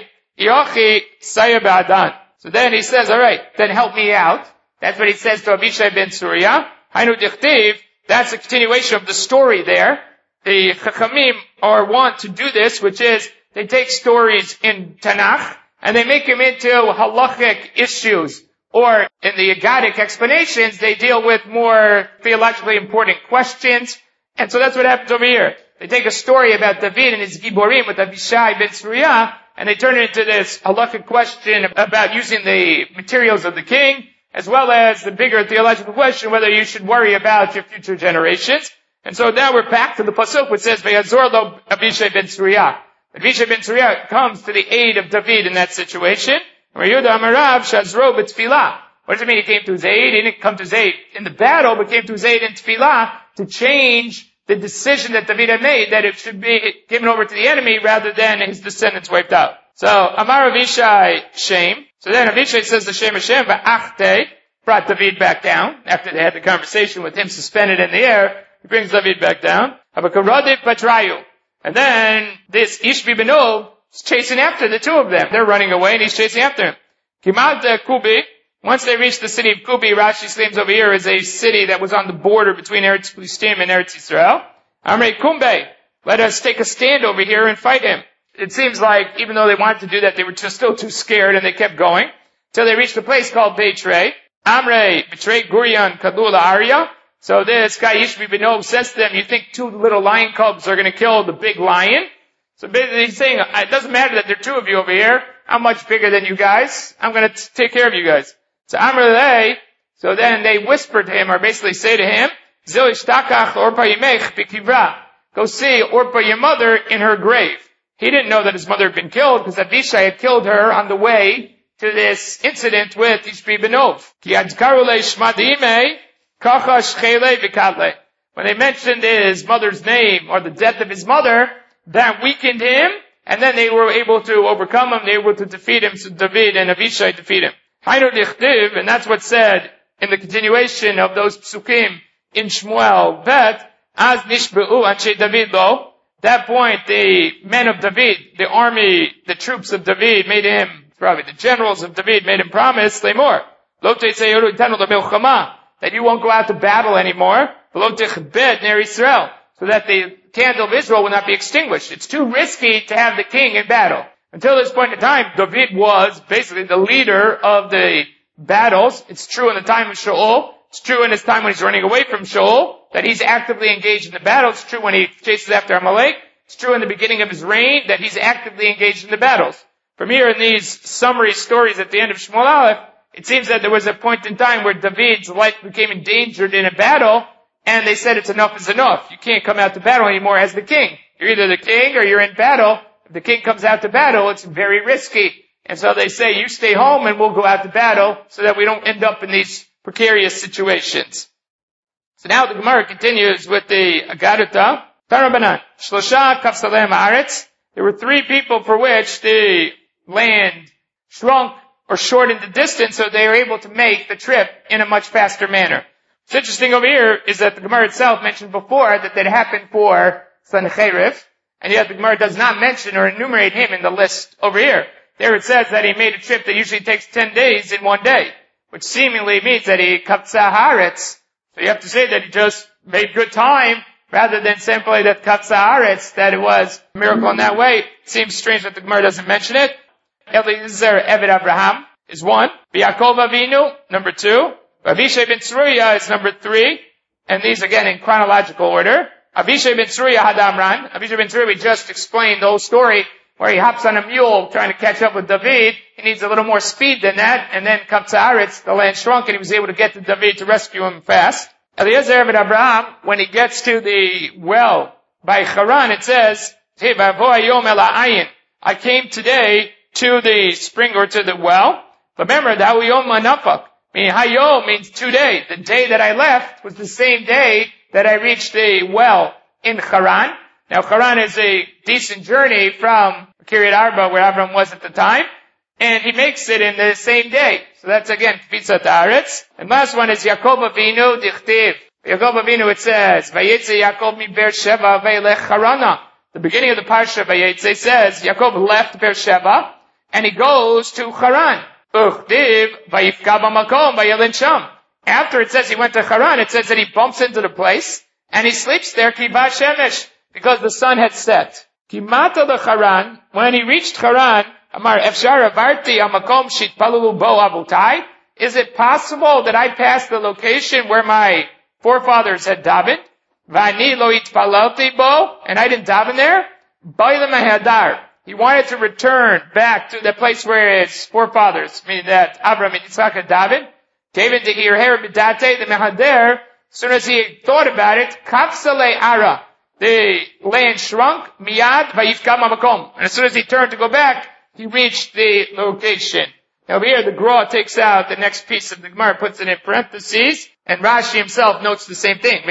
then he says, all right, then help me out. That's what he says to Avishai ben Tzeruya. Hainu dichtiv, that's a continuation of the story there. The Chachamim want to do this, which is they take stories in Tanakh and they make them into halachic issues. Or in the Agadic explanations, they deal with more theologically important questions. And so that's what happens over here. They take a story about David and his Giborim with Avishai ben Tzeruya, and they turn it into this halachic question about using the materials of the king, as well as the bigger theological question whether you should worry about your future generations. And so now we're back to the pasuk which says, "Vayazor lo Avishai ben Tzeruya." Avishai ben Tzeruya comes to the aid of David in that situation. Yehuda Amarav Shazro b'tfilah. What does it mean he came to his aid? He didn't come to his aid in the battle, but came to his aid in tfilah to change the decision that David had made, that it should be given over to the enemy rather than his descendants wiped out. So, Amar Avishai Shem. So then Avishai says the Shem Hashem, Va'achte, brought David back down. After they had the conversation with him suspended in the air, he brings David back down. Habakaradit Patrayu. And then this Ishbi Benov is chasing after the two of them. They're running away and he's chasing after him. Kimat Kubi. Once they reach the city of Kubi, Rashi claims over here is a city that was on the border between Eretz Filistim and Eretz Yisrael. Amrei Kumbe. Let us take a stand over here and fight him. It seems like even though they wanted to do that, they were just still too scared and they kept going till they reached a place called Beitrei. Amrei, Beitrei Gurion Kadula Arya. So this guy Yishbi Benov says to them, you think two little lion cubs are going to kill the big lion? So basically he's saying, it doesn't matter that there are two of you over here. I'm much bigger than you guys. I'm going to take care of you guys. So Amrei, so then they whisper to him, or basically say to him, Zil ishtakach Orpa Yimech b'kivra. Go see Orpa, your mother, in her grave. He didn't know that his mother had been killed because Avishai had killed her on the way to this incident with Ishbi Benov. When they mentioned his mother's name or the death of his mother, that weakened him, and then they were able to overcome him, they were able to defeat him, so David and Avishai defeat him. And that's what's said in the continuation of those psukim in Shmuel, that as nishbeu anshe David lo, that point the men of David, the army, the troops of David made him, probably the generals of David made him promise, Lemor, that you won't go out to battle anymore, so that the candle of Israel will not be extinguished. It's too risky to have the king in battle. Until this point in time, David was basically the leader of the battles. It's true in the time of Shaul. It's true in his time when he's running away from Shaul, that he's actively engaged in the battle. It's true when he chases after Amalek. It's true in the beginning of his reign that he's actively engaged in the battles. From here in these summary stories at the end of Shmuel Aleph, it seems that there was a point in time where David's life became endangered in a battle, and they said it's enough is enough. You can't come out to battle anymore as the king. You're either the king or you're in battle. If the king comes out to battle, it's very risky. And so they say, you stay home and we'll go out to battle so that we don't end up in these precarious situations. So now the Gemara continues with the Agaduta. Tarabanan, Shlosha Kafsalem Haaretz. There were 3 people for which the land shrunk or shortened the distance so they were able to make the trip in a much faster manner. What's interesting over here is that the Gemara itself mentioned before that happened for Sancherib, and yet the Gemara does not mention or enumerate him in the list over here. There it says that he made a trip that usually takes 10 days in one day, which seemingly means that he kapsa haaretz. So you have to say that he just made good time rather than simply that kapsa haaretz, that it was a miracle in that way. It seems strange that the Gemara doesn't mention it. Eliezer Eved Abraham is 1. Yaakov Avinu, number 2. Avishai ben Tzruya is number 3. And these again in chronological order. Avishai ben Tzruya Hadamran. Avishai ben Tzruya, we just explained the whole story where he hops on a mule trying to catch up with David. He needs a little more speed than that. And then Kapsa Haaretz, the land shrunk and he was able to get to David to rescue him fast. Eliezer Eved Abraham, when he gets to the well by Haran, it says, I came today to the spring or to the well. Remember, that Yom Manafak. Meaning, Hayom means 2 days. The day that I left was the same day that I reached the well in Haran. Now, Haran is a decent journey from Kiryat Arba, where Avram was at the time, and he makes it in the same day. So that's again Kfitzat Haaretz. And last one is Yaakov Avinu Dichtiv. Yaakov Avinu, it says, Vayetze Yaakov mi Beersheva ve'elech Harana. The beginning of the parsha Vayetze says Yaakov left Beersheva and he goes to Haran. Uchtiv vayifka b'makom vayelin sham. After it says he went to Haran, it says that he bumps into the place and he sleeps there ki ba shemesh, because the sun had set. Ki mata leCharan, when he reached Haran, amar efshar avarti amakom shitpalulu bo avutai. Is it possible that I passed the location where my forefathers had davened? Vani lo itpalalti bo, and I didn't daven there? Ba'ilem hadar. He wanted to return back to the place where his forefathers, meaning that Abraham and Yitzchak had davened. David to hear her midate the mehader. As soon as he thought about it, kapsale ara. The land shrunk, miyad vayifkam amakom. And as soon as he turned to go back, he reached the location. Now here the Gra takes out the next piece of the Gemara, puts it in parentheses, and Rashi himself notes the same thing.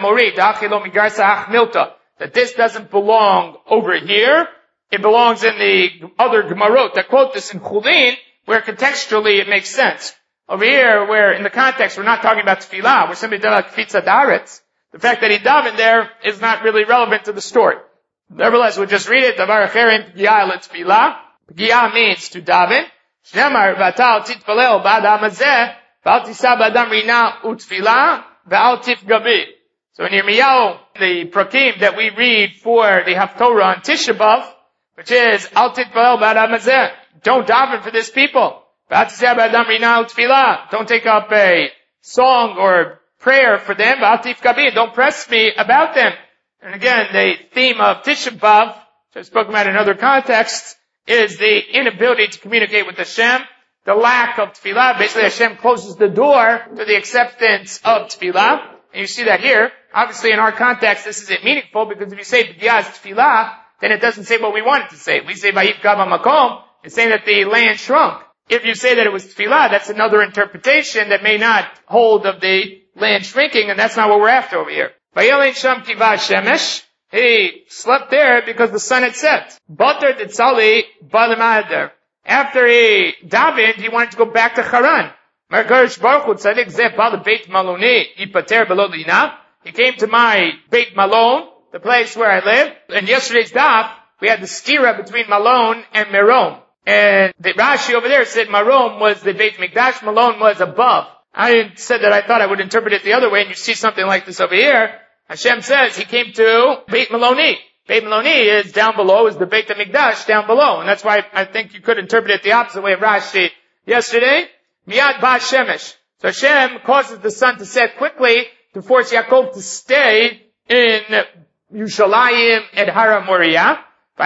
That this doesn't belong over here. It belongs in the other Gemarot that quote this in Chulin, where contextually it makes sense. Over here, where in the context we're not talking about tefillah, we're simply talking about kfitzat haaretz. The fact that he davened there is not really relevant to the story. Nevertheless, we'll just read it. Davar acherim p'giah letefillah. P'giah means to daven. Shnemar v'atal titpalel b'adam hazeh v'al tisa b'adam rina utfilah v'al tifgabi. So in Yirmiyahu, the prakim that we read for the Haftorah on Tisha B'Av, which is al titpalel b'adam hazeh, don't daven for this people. V'al tisa b'adam rina utfilah. Don't take up a song or prayer for them, don't press me about them. And again, the theme of Tisha B'Av, which I've spoken about in other contexts, is the inability to communicate with Hashem, the lack of tefillah. Basically, Hashem closes the door to the acceptance of tefillah. And you see that here. Obviously, in our context, this isn't meaningful, because if you say B'giyah is tefillah, then it doesn't say what we want it to say. We say Vayifka b'makom, it's saying that the land shrunk. If you say that it was tefillah, that's another interpretation that may not hold of the land shrinking, and that's not what we're after over here. Vayelin sham kiva shemesh. He slept there because the sun had set. Bater tetzali b'lemader. After he davened, he wanted to go back to Haran. Mergarish Baruch Hu tzadik zeh ba'al beit maloni yipater below lina. He came to my Beit Malon, the place where I live. In yesterday's daf, we had the stira between Malon and Merom. And the Rashi over there said Merom was the Beit Mikdash, Malon was above. I said that I thought I would interpret it the other way, and you see something like this over here. Hashem says he came to Beit Maloni. Beit Maloni is down below, is the Beit HaMikdash down below. And that's why I think you could interpret it the opposite way of Rashi yesterday. Miyad ba shemesh. So Hashem causes the sun to set quickly to force Yaakov to stay in Yushalayim et Hara Moriah.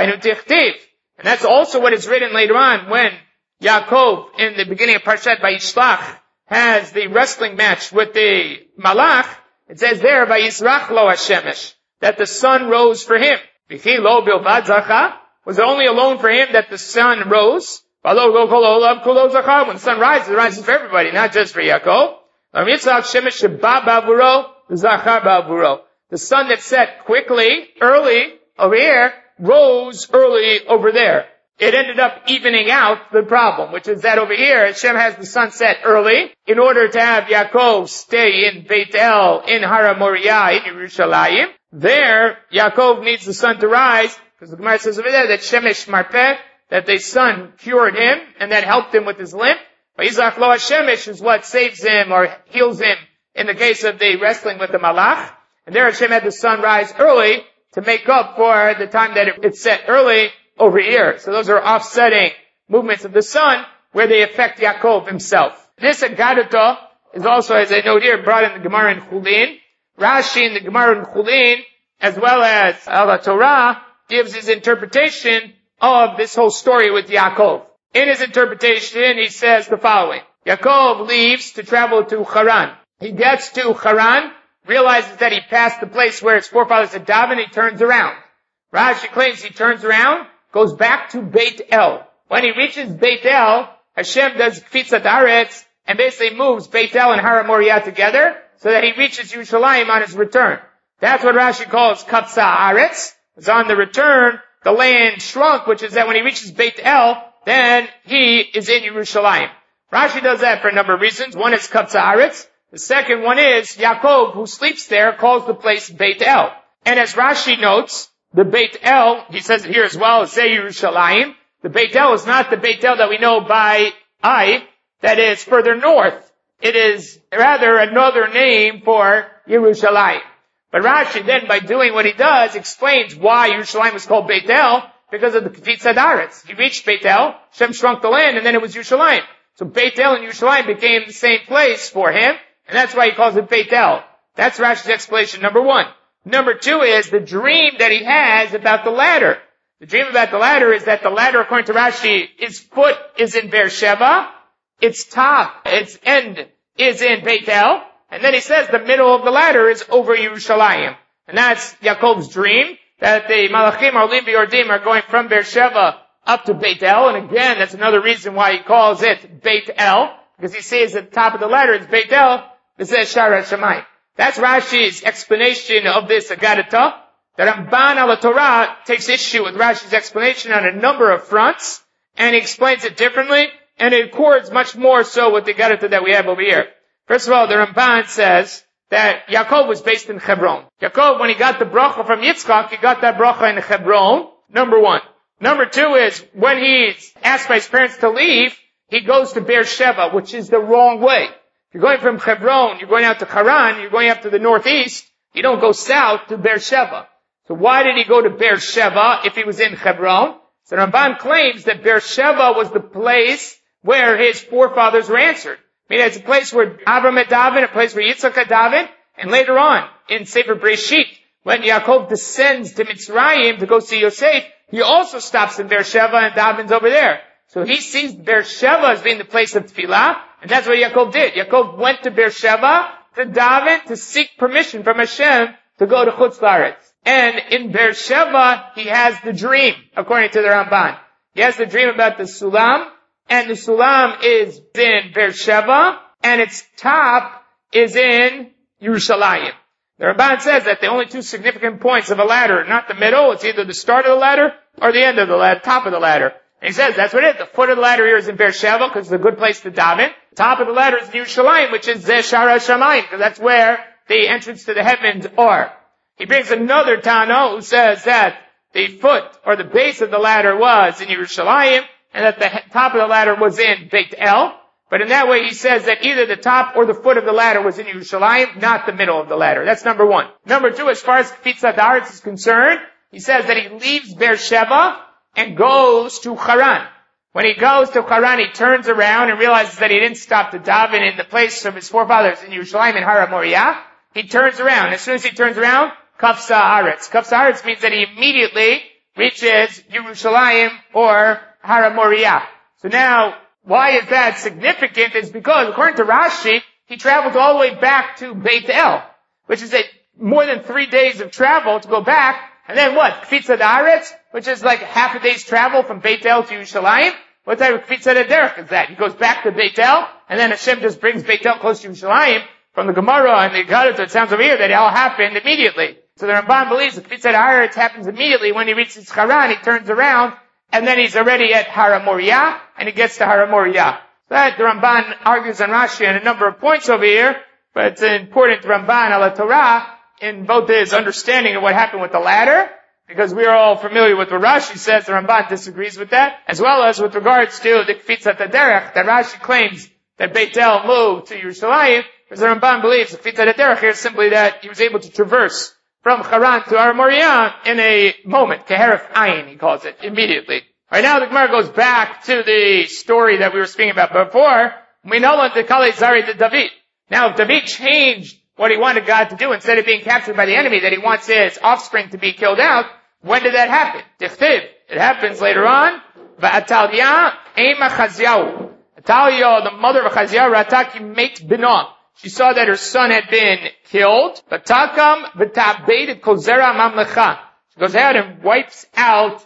And that's also what is written later on when Yaakov, in the beginning of Parshat Vayishlach, has the wrestling match with the Malach. It says there, Vayisrach lo hashemesh, that the sun rose for him. V'chi lo bilvad zacha, was it only alone for him that the sun rose? When the sun rises, it rises for everybody, not just for Yaakov. The sun that set quickly, early, over here, rose early over there. It ended up evening out the problem, which is that over here, Hashem has the sun set early, in order to have Yaakov stay in Beit El, in Har Moriah, in Yerushalayim. There, Yaakov needs the sun to rise, because the Gemara says over there that Shemesh Marpeh, that the sun cured him, and that helped him with his limp. Vayizrach lo hashemesh is what saves him or heals him in the case of the wrestling with the Malach. And there Hashem had the sun rise early to make up for the time that it set early over here. So those are offsetting movements of the sun where they affect Yaakov himself. This Agadata is also, as I note here, brought in the Gemara in Chulin. Rashi in the Gemara in Chulin, as well as Al Torah, gives his interpretation of this whole story with Yaakov. In his interpretation, he says the following. Yaakov leaves to travel to Haran. He gets to Haran, realizes that he passed the place where his forefathers had davened, he turns around. Rashi claims he turns around, goes back to Beit El. When he reaches Beit El, Hashem does Kfitzat Aretz, and basically moves Beit El and Har Moriah together, so that he reaches Yerushalayim on his return. That's what Rashi calls Kapsa Aretz. It's on the return, the land shrunk, which is that when he reaches Beit El, then he is in Yerushalayim. Rashi does that for a number of reasons. One is Kapsa Aretz. The second one is Yaakov, who sleeps there, calls the place Beit El. And as Rashi notes, the Beit El, he says it here as well, say Yerushalayim. The Beit El is not the Beit El that we know by Ai, that is further north. It is rather another name for Yerushalayim. But Rashi then, by doing what he does, explains why Yerushalayim was called Beit El, because of the Kfitzat Aretz. He reached Beit El, Hashem shrunk the land, and then it was Yerushalayim. So Beit El and Yerushalayim became the same place for him, and that's why he calls it Beit El. That's Rashi's explanation number one. Number two is the dream that he has about the ladder. The dream about the ladder is that the ladder, according to Rashi, its foot is in Beersheba, its top, its end is in Beit El, and then he says the middle of the ladder is over Yerushalayim. And that's Yaakov's dream, that the Malachim or Lim Yordim are going from Beersheba up to Beit El, and again, that's another reason why he calls it Beit El, because he sees at the top of the ladder is Beit El, it says Sharat Shamayim. That's Rashi's explanation of this Agadata. The Ramban al Torah takes issue with Rashi's explanation on a number of fronts, and he explains it differently, and it accords much more so with the Agadata that we have over here. First of all, the Ramban says that Yaakov was based in Hebron. Yaakov, when he got the bracha from Yitzchak, he got that bracha in Hebron, number one. Number two is, when he's asked by his parents to leave, he goes to Beersheba, which is the wrong way. If you're going from Hebron, you're going out to Haran, you're going up to the northeast, you don't go south to Beersheba. So why did he go to Beersheba if he was in Hebron? So Ramban claims that Beersheba was the place where his forefathers were answered. I mean, it's a place where Abraham had davened, a place where Yitzchak had davened, and later on, in Sefer Breshit, when Yaakov descends to Mitzrayim to go see Yosef, he also stops in Beersheba and davens over there. So he sees Beersheba as being the place of tefillah, and that's what Yaakov did. Yaakov went to Beersheba to daven, to seek permission from Hashem to go to Chutz La'aretz. And in Beersheba, he has the dream, according to the Ramban. He has the dream about the Sulam, and the Sulam is in Beersheba, and its top is in Yerushalayim. The Ramban says that the only two significant points of a ladder are not the middle, it's either the start of the ladder or the end of the ladder, top of the ladder. And he says that's what it is. The foot of the ladder here is in Beersheba, because it's a good place to daven. The top of the ladder is in Yerushalayim, which is Sharat Shamayim, because that's where the entrance to the heavens are. He brings another Tana who says that the foot or the base of the ladder was in Yerushalayim, and that the top of the ladder was in Beit El. But in that way he says that either the top or the foot of the ladder was in Yerushalayim, not the middle of the ladder. That's number one. Number two, as far as Kfitzat Aretz is concerned, he says that he leaves Beersheba and goes to Haran. When he goes to Haran, he turns around and realizes that he didn't stop to daven in the place of his forefathers in Yerushalayim and Har Moriah. He turns around. As soon as he turns around, Kafsa Aretz. Kafsa Aretz means that he immediately reaches Yerushalayim or Har Moriah. So now, why is that significant? Is because, according to Rashi, he traveled all the way back to Beit El. which is more than 3 days of travel to go back. And then what? Kfitza Da'aretz, which is like half a day's travel from Beit El to Yerushalayim. What type of Kfitza Derech is that? He goes back to Beit El, and then Hashem just brings Beit El close to Yerushalayim. From the Gemara and the Gadot, it sounds over here that it all happened immediately. So the Ramban believes the Kfitza Da'aretz happens immediately. When he reaches Haran, he turns around, and then he's already at Har HaMoriah, and he gets to Har HaMoriah. So that the Ramban argues on Rashi on a number of points over here, but it's an important Ramban ala Torah in both his understanding of what happened with the ladder, because we are all familiar with what Rashi says. The Ramban disagrees with that, as well as with regards to the Kfitza Derech, that Rashi claims that Beit El moved to Yerushalayim, because the Ramban believes the Kfitza Derech here is simply that he was able to traverse from Haran to Har HaMoriah in a moment. Keheref Ayin, he calls it, immediately. Right now the Gemara goes back to the story that we were speaking about before. We know the Kale Zari to David. Now if David changed what he wanted God to do, instead of being captured by the enemy, that he wants his offspring to be killed out, when did that happen? Dichtiv. It happens later on. Va'atalia ema Chazyahu. Atalia, the mother of Chazyahu, Rataki mate Binah. She saw that her son had been killed. V'takam v'tabed kozera mamlecha. She goes out and wipes out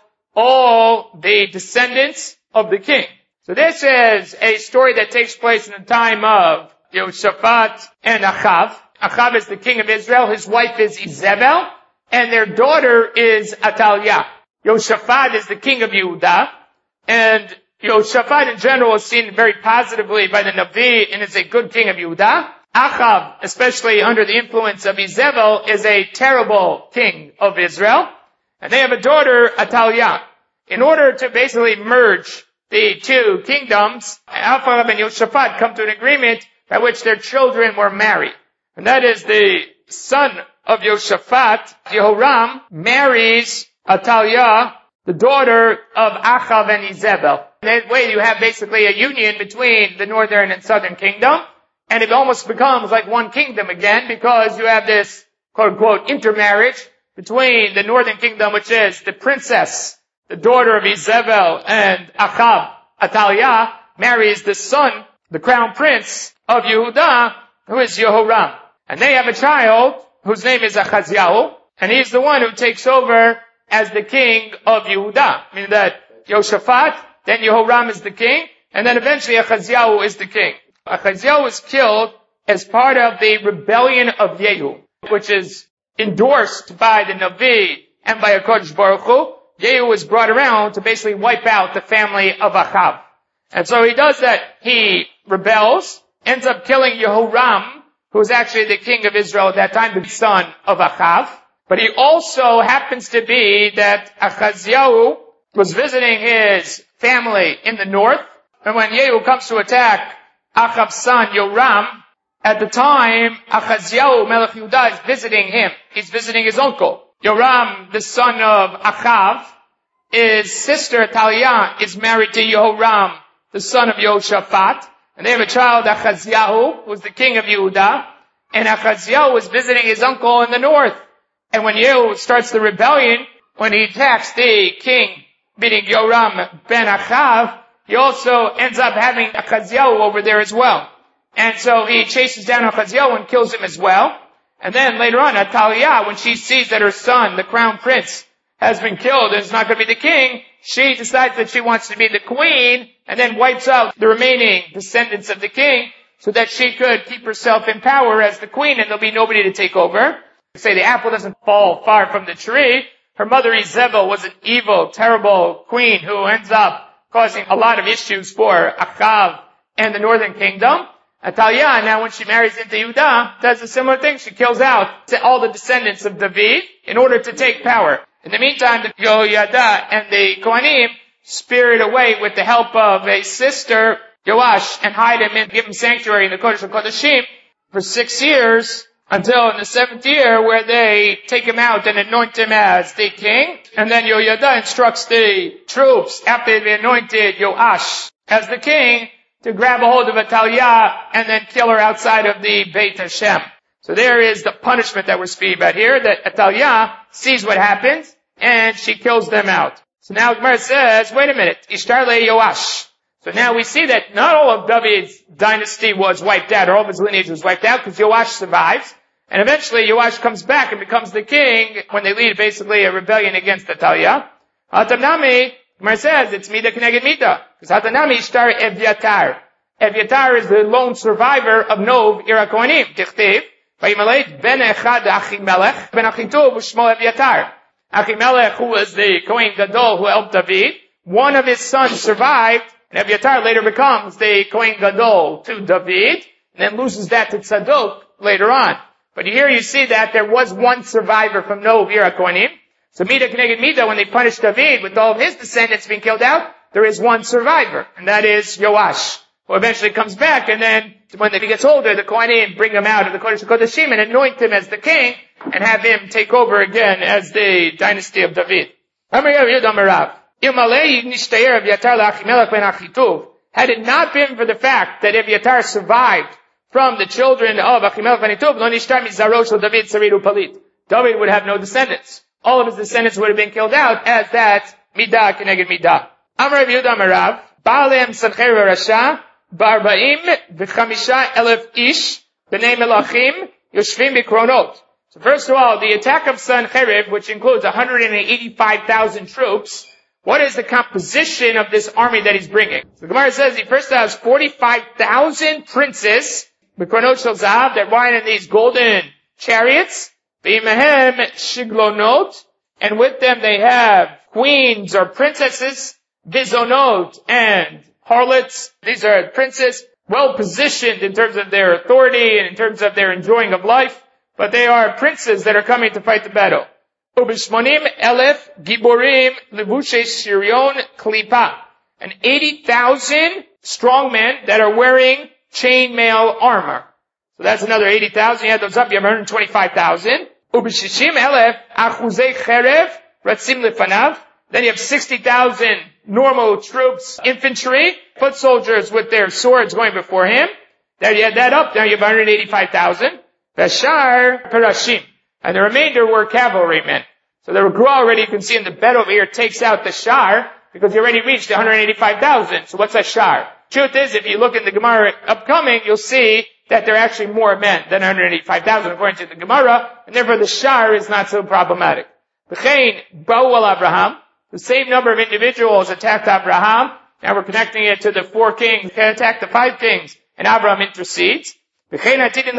all the descendants of the king. So this is a story that takes place in the time of Yehoshaphat and Achav. Achav is the king of Israel. His wife is Izebel. And their daughter is Atalia. Yehoshaphat is the king of Yehuda. And Yehoshaphat in general is seen very positively by the Navi and is a good king of Yehuda. Achav, especially under the influence of Izebel, is a terrible king of Israel. And they have a daughter, Atalia. In order to basically merge the two kingdoms, Achav and Yehoshaphat come to an agreement by which their children were married. And that is the son of Yehoshaphat, Yehoram, marries Atalia, the daughter of Achav and Izebel. That way you have basically a union between the northern and southern kingdom, and it almost becomes like one kingdom again, because you have this quote-unquote intermarriage between the northern kingdom, which is the princess, the daughter of Izebel, and Achav, Atalia, marries the son, the crown prince of Yehuda, who is Yehoram. And they have a child whose name is Achazyahu, and he's the one who takes over as the king of Yehuda. Meaning that Yehoshaphat, then Yehoram is the king, and then eventually Achazyahu is the king. Achazyahu was killed as part of the rebellion of Yehu, which is endorsed by the Navi and by HaKadosh Baruch Hu. Yehu was brought around to basically wipe out the family of Achav. And so he does that. He rebels, ends up killing Yehoram, who was actually the king of Israel at that time, the son of Achav. But he also happens to be that Achazyahu was visiting his family in the north. And when Yehu comes to attack Achav's son, Yoram, at the time, Achazyahu, Melech Yehuda, is visiting him. He's visiting his uncle. Yoram, the son of Achav, his sister Talia is married to Yehoram, the son of Yehoshaphat. And they have a child, Achazyahu, who's the king of Yehuda. And Achazyahu was visiting his uncle in the north. And when Yehu starts the rebellion, when he attacks the king, meaning Yoram ben Achav, he also ends up having Achazyahu over there as well. And so he chases down Achazyahu and kills him as well. And then later on, Atalia, when she sees that her son, the crown prince, has been killed and is not going to be the king, she decides that she wants to be the queen, and then wipes out the remaining descendants of the king, so that she could keep herself in power as the queen, and there'll be nobody to take over. They say the apple doesn't fall far from the tree. Her mother Izebel was an evil, terrible queen who ends up causing a lot of issues for Achav and the northern kingdom. Atalia, now when she marries into Yehuda, does a similar thing. She kills out all the descendants of David in order to take power. In the meantime, the Yehoyada and the Kohanim spirit away with the help of a sister, Yoash, and hide him and give him sanctuary in the Kodesh HaKodashim for 6 years, until in the 7th year where they take him out and anoint him as the king. And then Yehoyada instructs the troops, after they anointed Yoash as the king, to grab a hold of Atalia and then kill her outside of the Beit Hashem. So there is the punishment that we're speaking about here, that Atalia sees what happens and she kills them out. So now Gemara says, wait a minute, Ishtar le Yoash. So now we see that not all of David's dynasty was wiped out, or all of his lineage was wiped out, because Yoash survives. And eventually Yoash comes back and becomes the king when they lead basically a rebellion against Athaliah. Hatanami, Gemara says it's Mida Keneged Mida. Because Hatanami Ishtar Evyatar. Evyatar is the lone survivor of Nov Ira Kohanim. Tichtiv, Vayimelech ben Echad Achimelech ben Achituv Ushmo Evyatar. Achimelech, who was the Kohen Gadol who helped David, one of his sons survived, and Evyatar later becomes the Kohen Gadol to David, and then loses that to Tzadok later on. But here you see that there was one survivor from Nov Ira Kohanim. So Mida Keneged Mida, when they punished David with all of his descendants being killed out, there is one survivor, and that is Yoash, who eventually comes back, and then when he gets older, the Kohanim bring him out of the Kodesh HaKodeshim and anoint him as the king, and have him take over again as the dynasty of David. Had it not been for the fact that Evyatar survived from the children of Achimelech ben Achituv, David would have no descendants. All of his descendants would have been killed out as that Midah Keneged Midah. Amar Rav Yehuda Amar Rav, Baalem Sancheir Rasha, Barba'im v'chamisha elef ish, b'nei melachim, yoshvim b'kronot. So first of all, the attack of Sancherib, which includes 185,000 troops, what is the composition of this army that he's bringing? So the Gemara says he first has 45,000 princes, b'kronot shel zahav, that ride in these golden chariots, b'imahem shiglonot, and with them they have queens or princesses, vizonot, and harlots. These are princes, well positioned in terms of their authority and in terms of their enjoying of life, but they are princes that are coming to fight the battle. Ubishmonim elef giborim levushe shirion klipa. And 80,000 strong men that are wearing chainmail armor. So that's another 80,000. You add those up, you have 125,000. Ubishishim elef achuzei cherev ratzim lefanav. Then you have 60,000 normal troops, infantry, foot soldiers with their swords going before him. There you add that up, now you have 185,000. Vashar Parashim. And the remainder were cavalrymen. So the Gra already, you can see in the bed over here, takes out the Shar, because he already reached 185,000. So what's a Shar? Truth is, if you look in the Gemara upcoming, you'll see that there are actually more men than 185,000 according to the Gemara, and therefore the Shar is not so problematic. B'chein Ba'u al Abraham. The same number of individuals attacked Abraham. Now we're connecting it to the 4 kings. They attack the 5 kings, and Abraham intercedes. The same type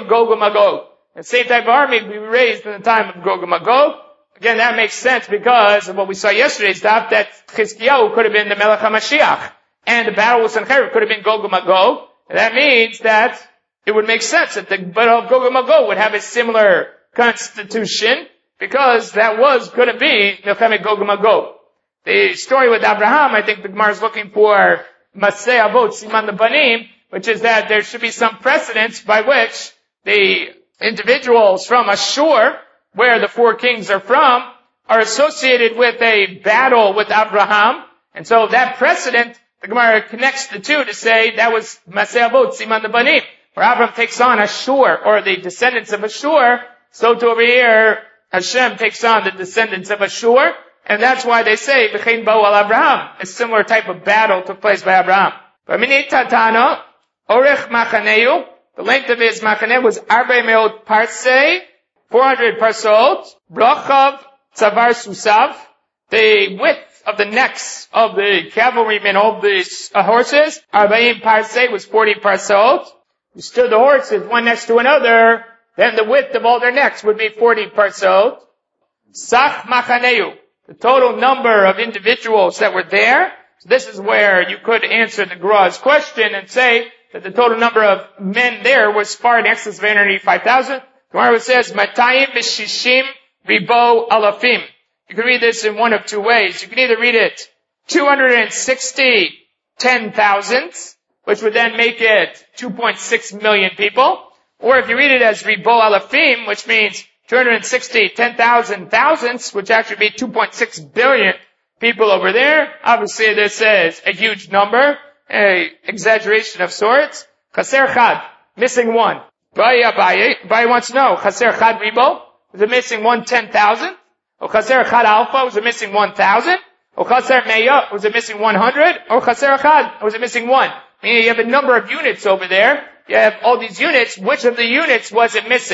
of army we raised in the time of Gog and Magog. Again, that makes sense because of what we saw yesterday's stuff, that Chizkiyahu could have been the Melech HaMashiach, and the battle with Sancherib could have been Gog and Magog. And that means that it would make sense that the battle of Gog and Magog would have a similar constitution, because that was going to be Milchemet Gog and Magog. The story with Abraham, I think the Gemara is looking for Maseh Avot Siman Banim, which is that there should be some precedence by which the individuals from Ashur, where the 4 kings are from, are associated with a battle with Abraham. And so that precedent, the Gemara connects the two to say that was Maseh Avot Siman Banim, where Abraham takes on Ashur, or the descendants of Ashur. So to over here, Hashem takes on the descendants of Ashur, and that's why they say, V'chein Ba'u al Abraham. A similar type of battle took place by Abraham. V'minit Tatano, Orech Machaneu, the length of his Machaneh was Arbe Meot Parsei, 400 parsot, Brachav Tzavar Susav, the width of the necks of the cavalrymen of the horses, Arbaim Parsei was 40 parsot. You stood the horses one next to another, then the width of all their necks would be 40 parsot. Sach Machaneu, the total number of individuals that were there. So this is where you could answer the Gra's question and say that the total number of men there was far in excess of 185,000. Gemara says, Matayim v'shishim ribo alafim. You can read this in one of 2 ways. You can either read it 260 10,000s, which would then make it 2.6 million people. Or if you read it as ribo alafim, which means 260 10,000 thousandths, which actually be 2.6 billion people over there. Obviously this is a huge number, a exaggeration of sorts. Chaser chad, missing 1. Abaye wants to know, Chaser chad ribo, was it missing 1 10,000? Or Chaser chad alpha, was it missing 1,000? Or Chaser meya, was it missing 100? Or Chaser chad, was it missing 1? Meaning you have a number of units over there. You have all these units. Which of the units was it missing?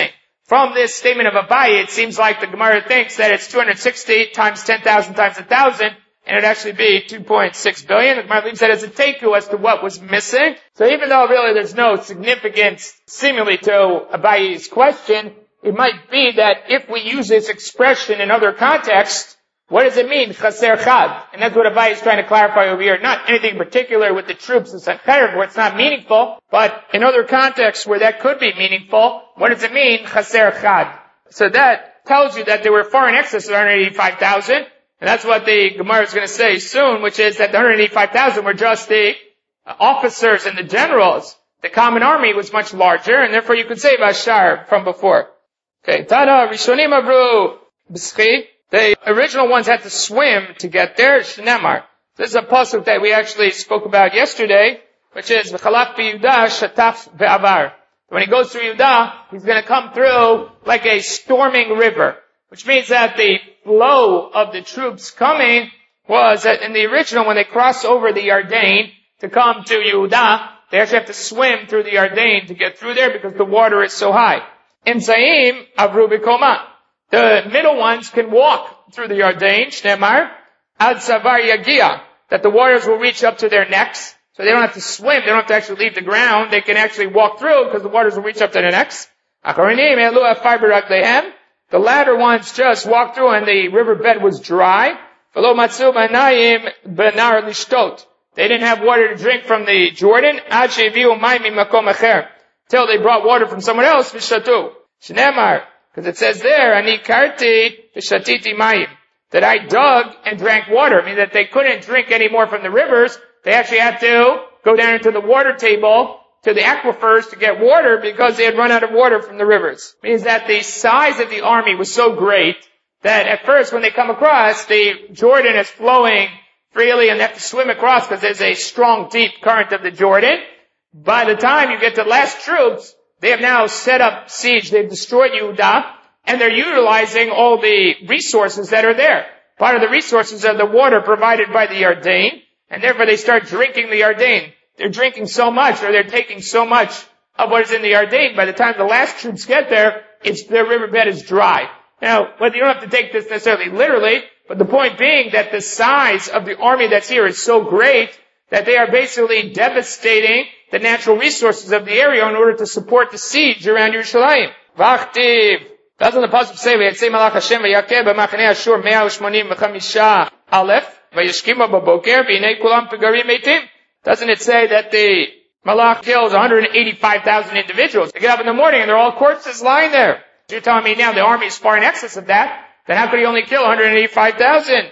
From this statement of Abaye, it seems like the Gemara thinks that it's 260 times 10,000 times 1,000, and it'd actually be 2.6 billion. The Gemara leaves that as a teku as to what was missing. So even though really there's no significance seemingly to Abaye's question, it might be that if we use this expression in other contexts, what does it mean? Chaser chad. And that's what Abaye is trying to clarify over here. Not anything particular with the troops of Sancherib where it's not meaningful, but in other contexts where that could be meaningful, what does it mean? Chaser chad. So that tells you that they were far in excess of 185,000. And that's what the Gemara is going to say soon, which is that the 185,000 were just the officers and the generals. The common army was much larger, and therefore you could say Bashar from before. Okay, Tada, Rishonim Avru, B'schi. The original ones had to swim to get there. Shnemar. This is a pasuk that we actually spoke about yesterday, which is V'chalach b'Yehuda shataf ve'avar. When he goes through Yehuda, he's going to come through like a storming river, which means that the flow of the troops coming was that in the original, when they cross over the Yarden to come to Yehuda, they actually have to swim through the Yarden to get through there because the water is so high. Imzaim avru b'koma. The middle ones can walk through the Yarden, Shnemar, ad savar yagia, that the waters will reach up to their necks, so they don't have to swim, they don't have to actually leave the ground, they can actually walk through because the waters will reach up to their necks. Acharanim elu afar b'ragleihem. The latter ones just walked through and the riverbed was dry. V'lo matzu b'nayim b'nar lishtot. They didn't have water to drink from the Jordan, ad she'viu mayim mimakom acher, till they brought water from someone else, v'shatu. Shnemar, because it says there, ani karti v'shatiti mayim, that I dug and drank water. I mean that they couldn't drink any more from the rivers. They actually had to go down into the water table, to the aquifers to get water because they had run out of water from the rivers. It means that the size of the army was so great that at first when they come across, the Jordan is flowing freely and they have to swim across because there's a strong, deep current of the Jordan. By the time you get to the last troops, they have now set up siege. They've destroyed Yehuda, and they're utilizing all the resources that are there. Part of the resources are the water provided by the Yarden, and therefore they start drinking the Yarden. They're drinking so much, or they're taking so much of what is in the Yarden. By the time the last troops get there, their riverbed is dry. Now, you don't have to take this necessarily literally, but the point being that the size of the army that's here is so great that they are basically devastating the natural resources of the area in order to support the siege around Yerushalayim. V'achtiv. Doesn't the pasuk say, "V'yatzei malach Hashem v'yakeh b'machanei Ashur 185 aleph v'yishkima b'boker v'hinei kulam pegarim meitim"? Doesn't it say that the malach kills 185,000 individuals? They get up in the morning and they're all corpses lying there. You're telling me now the army is far in excess of that. Then how could he only kill 185,000?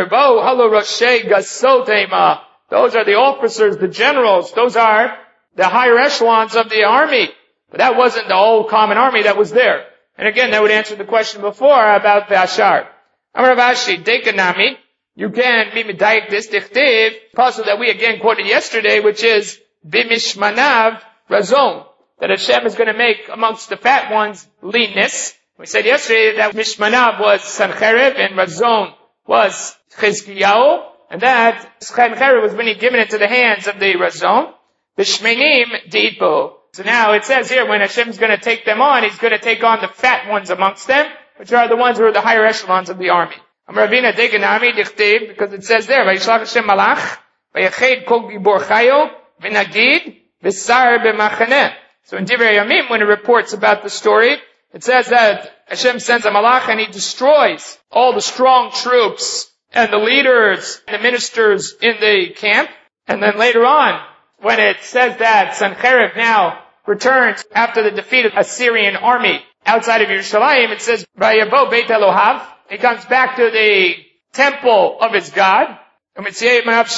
Those are the officers, the generals. Those are the higher echelons of the army. But that wasn't the whole common army that was there. And again, that would answer the question before about Bashar. Amar Vashi, Dekanami, you can be medayik this dichtiv, puzzle that we again quoted yesterday, which is Bimishmanav Razon, that Hashem is going to make amongst the fat ones leanness. We said yesterday that Mishmanav was Sancherib and Razon was Chizkiyahu, and that Sancherib was when he given into the hands of the Razon. The Shmenim Deitbo. So now it says here when Hashem's going to take them on, He's going to take on the fat ones amongst them, which are the ones who are the higher echelons of the army. Ravina Deganami Dichtiv, because it says there, Vayishlach Hashem Malach, Vayached Kol Gibor Chayo, V'nagid, V'sar B'machaneh. So in Divrei Yamim, when it reports about the story, it says that Hashem sends a malach and He destroys all the strong troops and the leaders and the ministers in the camp. And then later on, when it says that Sancherib now returns after the defeat of the Assyrian army outside of Yerushalayim, it says, Vayavo Beit Elohav, he comes back to the temple of his God, and his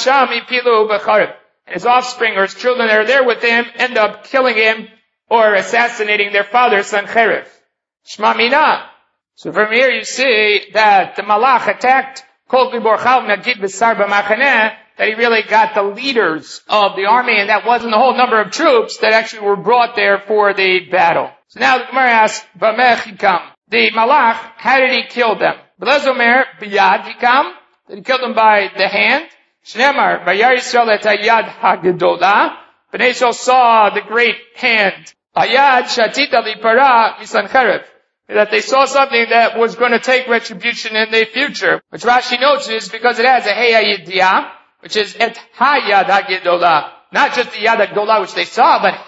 offspring or his children that are there with him end up killing him or assassinating their father, Sancherib. Shma Mina. So from here you see that the Malach attacked Kol Gibor Chav Nagid B'sar B'machaneh, that he really got the leaders of the army, and that wasn't the whole number of troops that actually were brought there for the battle. So now the Gemara asks, B'mech Hikam. The Malach, how did he kill them? B'lezomer B'yad Hikam. Did he kill them by the hand? Shnemar, Vayar Yisrael et Hayad HaGedolah. B'nai Yisrael saw the great hand. Hayad Shatita Lipara Misancherib. that they saw something that was going to take retribution in the future. Which Rashi notes is because it has a Hey HaYidiyah, which is Et HaYad HaGedolah. Not just the Yad HaGedolah which they saw, but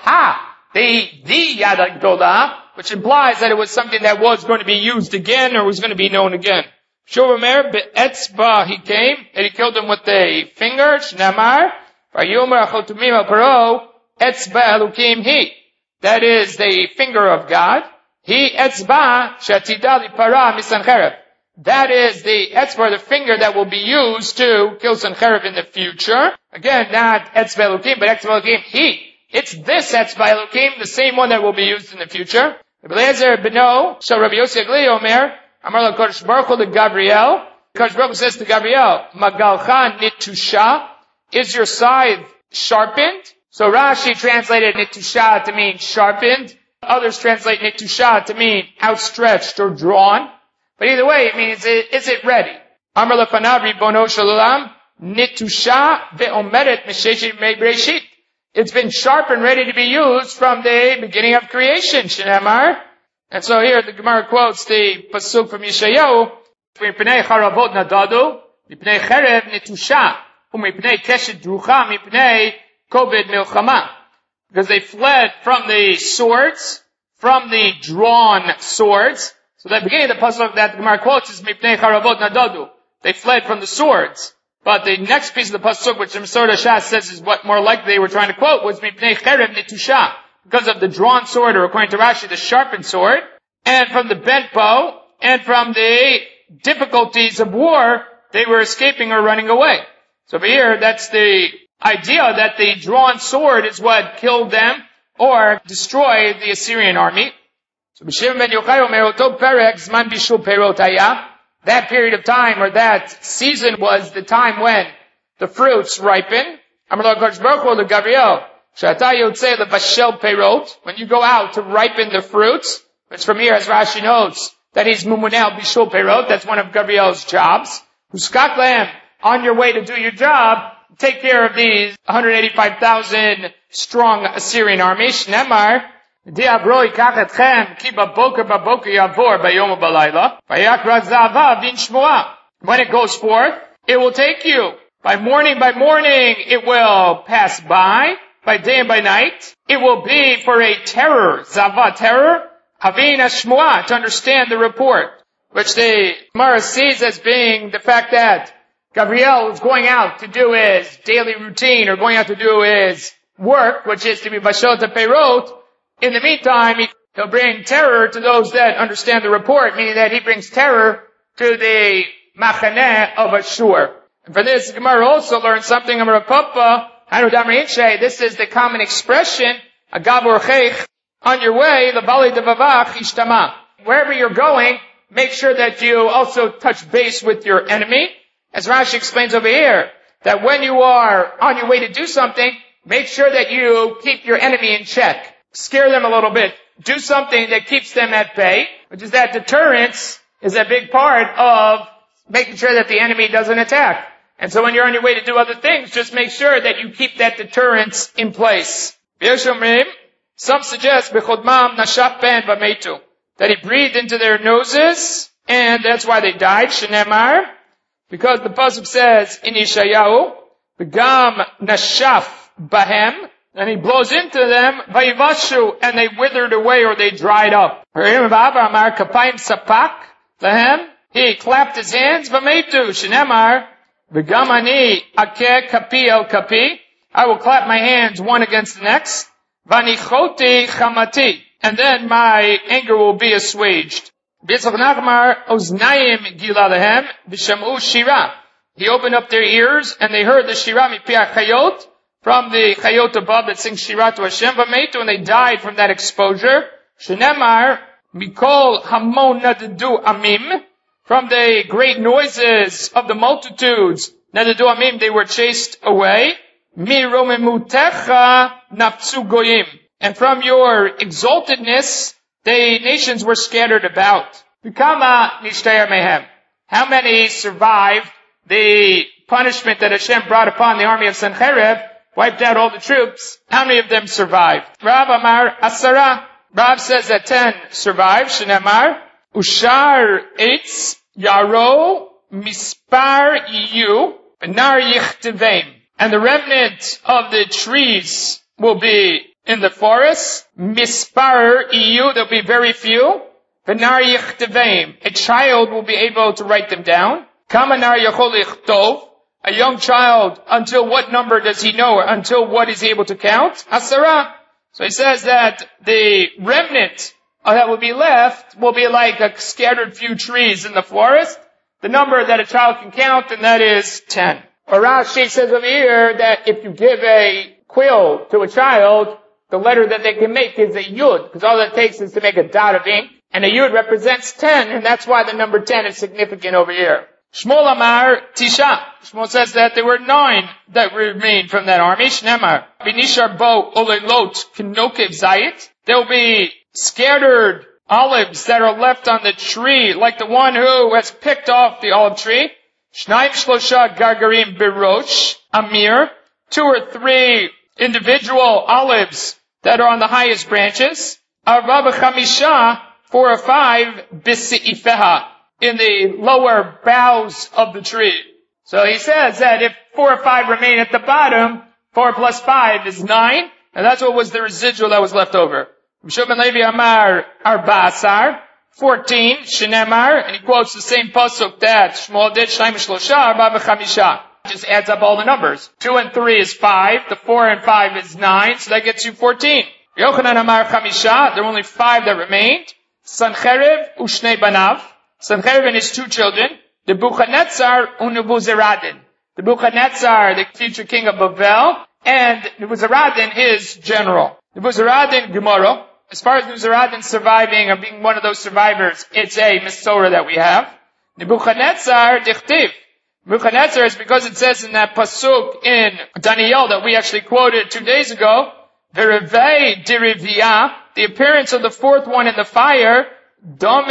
the Yad HaGedolah, which implies that it was something that was going to be used again or was going to be known again. Shomer be'etzba, he came, and he killed him with a finger, Shnamar, Vayomer achotumim al paro, etzba elukim he. That is the finger of God. He etzba shatidali para misanchereb. That is the etzba, the finger that will be used to kill Sanchereb in the future. Again, not etzba elukim, but etzba elukim he. It's this etzba elukim, the same one that will be used in the future. Eliezer beno, shall Rabbi Yossi Agli Omer, Amar la Kodesh Baruch Hu to Gabriel. Kodesh Baruch Hu says to Gabriel, Magalcha nitusha, is your scythe sharpened? So Rashi translated nitusha to mean sharpened. Others translate nitusha to mean outstretched or drawn. But either way, it means, is it ready? Amar lefanav ribono shel olam, nitusha ve'omeret misheshit mei breshit. It's been sharp and ready to be used from the beginning of creation, Shnamar. And so here the Gemara quotes the pasuk from Yeshayahu, "Mipnei charavot nadadu, mipnei cherev nitusha, umipnei keshet drucha, mipnei kobed milchama." Because they fled from the swords, from the drawn swords. So the beginning of the pasuk that the Gemara quotes is "Mipnei charavot nadadu." They fled from the swords. But the next piece of the pasuk, which the Mesorah Shas says is what more likely they were trying to quote, was "Mipnei cherev nitusha." Because of the drawn sword, or according to Rashi, the sharpened sword, and from the bent bow, and from the difficulties of war, they were escaping or running away. So over here, that's the idea that the drawn sword is what killed them, or destroyed the Assyrian army. So B'Shimon ben Yochai Omer, Oto Perek Zman Bishul Perot Haya. That period of time, or that season, was the time when the fruits ripen. Amar lo Kodesh Baruch Hu to Gabriel, Shata yotzei levashel perot, when you go out to ripen the fruits, which from here, as Rashi notes, that he's mumunel bishul perot, that's one of Gabriel's jobs. Huskak lehem, on your way to do your job, take care of these 185,000 strong Assyrian army. Shnemar, di'avro yikach etchem, ki baboker yavor bayom u'balayla, vayakra zava vin shmoa. When it goes forth, it will take you. By morning, it will pass by. By day and by night, it will be for a terror, zava, terror, havin ashmoa, to understand the report, which the Gemara sees as being the fact that Gabriel was going out to do his daily routine, or going out to do his work, which is to be bashot perot. In the meantime, he'll bring terror to those that understand the report, meaning that he brings terror to the machaneh of Ashur. And for this, Gemara also learns something of Rav Papa. This is the common expression, on your way, wherever you're going, make sure that you also touch base with your enemy. As Rashi explains over here, that when you are on your way to do something, make sure that you keep your enemy in check. Scare them a little bit. Do something that keeps them at bay, which is that deterrence is a big part of making sure that the enemy doesn't attack. And so when you're on your way to do other things, just make sure that you keep that deterrence in place. Some suggest that he breathed into their noses, and that's why they died. Shenemar, because the pasuk says in Yeshayahu, "V'gam nashaf bahem," and he blows into them, "Vayivashu," and they withered away or they dried up. He clapped his hands, "V'meitu," Shenemar, V'gamani akeh kapi el kapi. I will clap my hands one against the next. V'anichoti chamati. And then my anger will be assuaged. B'yitzchak Nachmar oznayim gila lehem v'shamu shira. He opened up their ears and they heard the shira mipiach chayot, from the chayot above that sing shira to Hashem. V'meitu, and they died from that exposure. Shenemar mikol hamon nadadu amim. From the great noises of the multitudes, nadadu amim, they were chased away. Mi romemutecha nafzu goyim. And from your exaltedness, the nations were scattered about. V'kama nishtayer mehem. How many survived the punishment that Hashem brought upon the army of Sanchereb, wiped out all the troops? How many of them survived? Rav Amar Asara. Rav says that 10 survived. Shenemar Ushar Eitz Yaro Mispar Iyu Benar Yichtiveim. And the remnant of the trees will be in the forest. Mispar Iyu, there'll be very few. Benar Yichtiveim. A child will be able to write them down. Kamanar Yachol Yichtov. A young child, until what number does he know? Until what is he able to count? Asara. So he says that the remnant that will be left will be like a scattered few trees in the forest. The number that a child can count, and that is 10. Or Rashi says over here that if you give a quill to a child, the letter that they can make is a yud, because all it takes is to make a dot of ink, and a yud represents 10, and that's why the number 10 is significant over here. Shmuel Amar Tisha. Shmuel says that there were 9 that remained from that army. Shnemar. Binishar bo olelot kinokev zayit. There will be scattered olives that are left on the tree, like the one who has picked off the olive tree. Shnaim shlosha gargarim birosh amir. 2 or 3 individual olives that are on the highest branches. Arba b'chamisha. 4 or 5 b'seifeha. In the lower boughs of the tree. So he says that if 4 or 5 remain at the bottom, 4 plus 5 is 9, and that's what was the residual that was left over. Shimon Levi Amar Arba'asar, 14, Shenemar, and he quotes the same pasuk that Shmuel did, Shnaim Shlosha, Arba v'chamisha. Just adds up all the numbers. 2 and 3 is 5, the 4 and 5 is 9, so that gets you 14. Yochanan Amar Chamisha, there are only 5 that remained. Sancherev Ushnei Banav. Sancherev and his 2 children, the Nebuchadnezzar and Nebuzaradin. The Nebuchadnezzar, the future king of Babel, and Nebuzaradin, his general. Nebuzaradin, Gemara. As far as Nebuzaradin surviving or being one of those survivors, it's a Mesorah that we have. Nebuchadnezzar, Dichtiv. Nebuchadnezzar is because it says in that pasuk in Daniel that we actually quoted 2 days ago, Verevei Dirivia, the appearance of the 4th one in the fire, Dome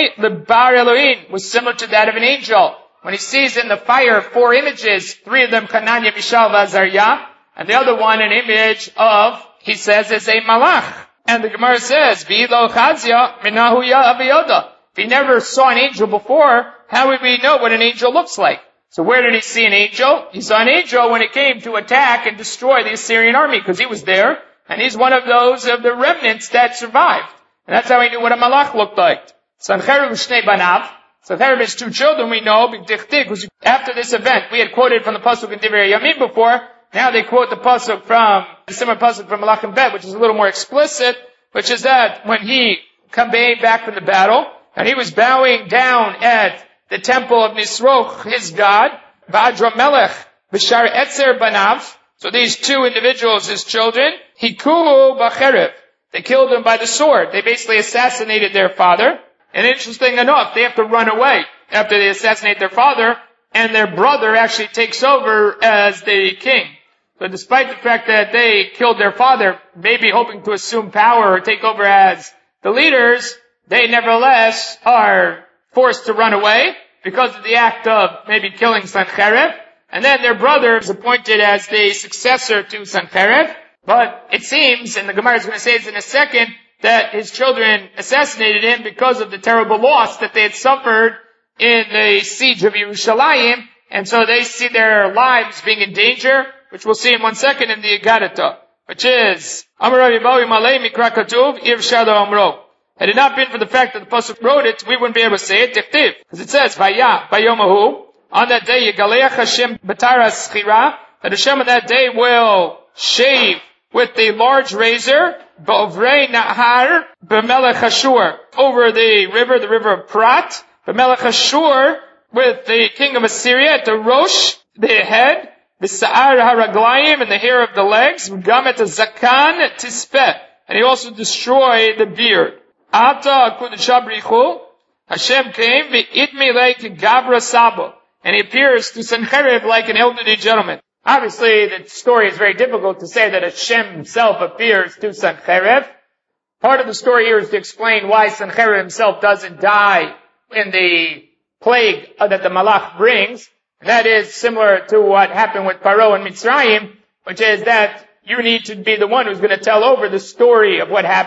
lebar Elohim, was similar to that of an angel. When he sees in the fire 4 images, 3 of them Hananiah, Mishael, Azariah, and the other one an image of, he says, is a malach. And the Gemara says, V'ilo chazia minahu aviyoda. If he never saw an angel before, how would we know what an angel looks like? So where did he see an angel? He saw an angel when it came to attack and destroy the Assyrian army, because he was there, and he's one of those of the remnants that survived. And that's how he knew what a malach looked like. Sancherev Ushnei Banav. Sancherev has 2 children, we know, because after this event, we had quoted from the pasuk in Divrei Yamim before. Now they quote the pasuk from, the similar pasuk from Malachim Bet, which is a little more explicit, which is that when he came back from the battle, and he was bowing down at the temple of Nisroch, his god, V'adra Melech, B'shar Etzer Banav. So these 2 individuals, his children, Hikuhu B'cherev. They killed him by the sword. They basically assassinated their father. And interesting enough, they have to run away after they assassinate their father, and their brother actually takes over as the king. So despite the fact that they killed their father, maybe hoping to assume power or take over as the leaders, they nevertheless are forced to run away because of the act of maybe killing Sancherev. And then their brother is appointed as the successor to Sancherev. But it seems, and the Gemara is going to say this in a second, that his children assassinated him because of the terrible loss that they had suffered in the siege of Yerushalayim, and so they see their lives being in danger, which we'll see in 1 second in the Agadah, which is, Amar Rav Yibawi Malay Mikra Katuv, Ir Shado Amro. Had it not been for the fact that the Pasuk wrote it, we wouldn't be able to say it, Tichtiv. Because it says, Vaya, Bayomahu, on that day, Yigaleach Hashem Batara Schira, that Hashem on that day will shave with the large razor, Ba'ovrei Nahar, B'melech Ashur, over the river of Prat, B'melech Ashur, with the king of Assyria at the Rosh, the head, B'sa'ar HaRaglayim, and the hair of the legs, V'gamet Zakan Tispeh, and he also destroyed the beard. Ata Kudushabrichu, Hashem came, V'idmi like Gavra Sabo, and he appears to Sancherev like an elderly gentleman. Obviously, the story is very difficult to say that Hashem himself appears to Sancherev. Part of the story here is to explain why Sancherev himself doesn't die in the plague that the Malach brings. And that is similar to what happened with Paro and Mitzrayim, which is that you need to be the one who's going to tell over the story of what happened.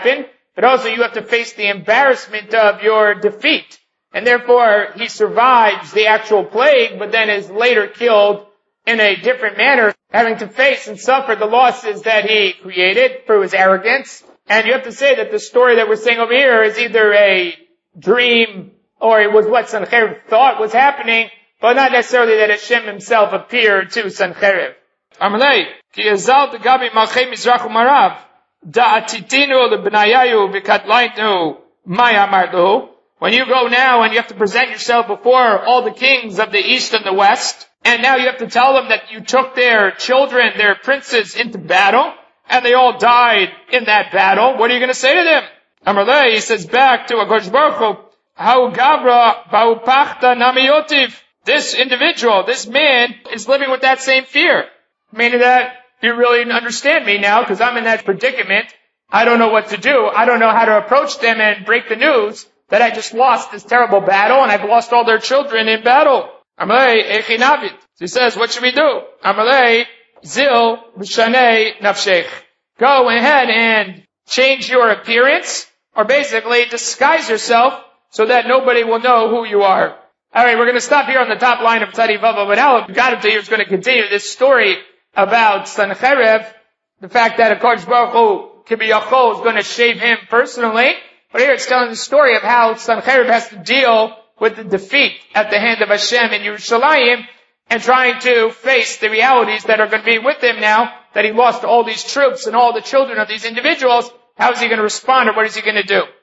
but also you have to face the embarrassment of your defeat. And therefore, he survives the actual plague, but then is later killed in a different manner, having to face and suffer the losses that he created through his arrogance. And you have to say that the story that we're saying over here is either a dream or it was what Sancherib thought was happening, but not necessarily that Hashem himself appeared to Sancherib. Amalei, ki ezal degabi malchei mizrach umarav, da'atitinu lebenayayu v'katlainu maya amarlu. When you go now and you have to present yourself before all the kings of the east and the west, and now you have to tell them that you took their children, their princes, into battle, and they all died in that battle, what are you going to say to them? Amalei, he says back to HaKadosh Baruch Hu, Hau Gavra Ba'u Pachta Namiyotiv. This individual, this man, is living with that same fear. Meaning that you really understand me now, because I'm in that predicament. I don't know what to do. I don't know how to approach them and break the news that I just lost this terrible battle, and I've lost all their children in battle. Amalei Echinavit. He says, what should we do? Amalei Zil B'Shanei Nafshech. Go ahead and change your appearance, or basically disguise yourself so that nobody will know who you are. Alright, we're going to stop here on the top line of Tzadi Vav Amud Aleph. God is going to continue this story about Sancherib, the fact that HaKadosh Baruch Hu, Kibiyachol, is going to shave him personally. But here it's telling the story of how Sancherib has to deal with the defeat at the hand of Hashem in Yerushalayim, and trying to face the realities that are going to be with him now, that he lost all these troops and all the children of these individuals. How is he going to respond, or what is he going to do?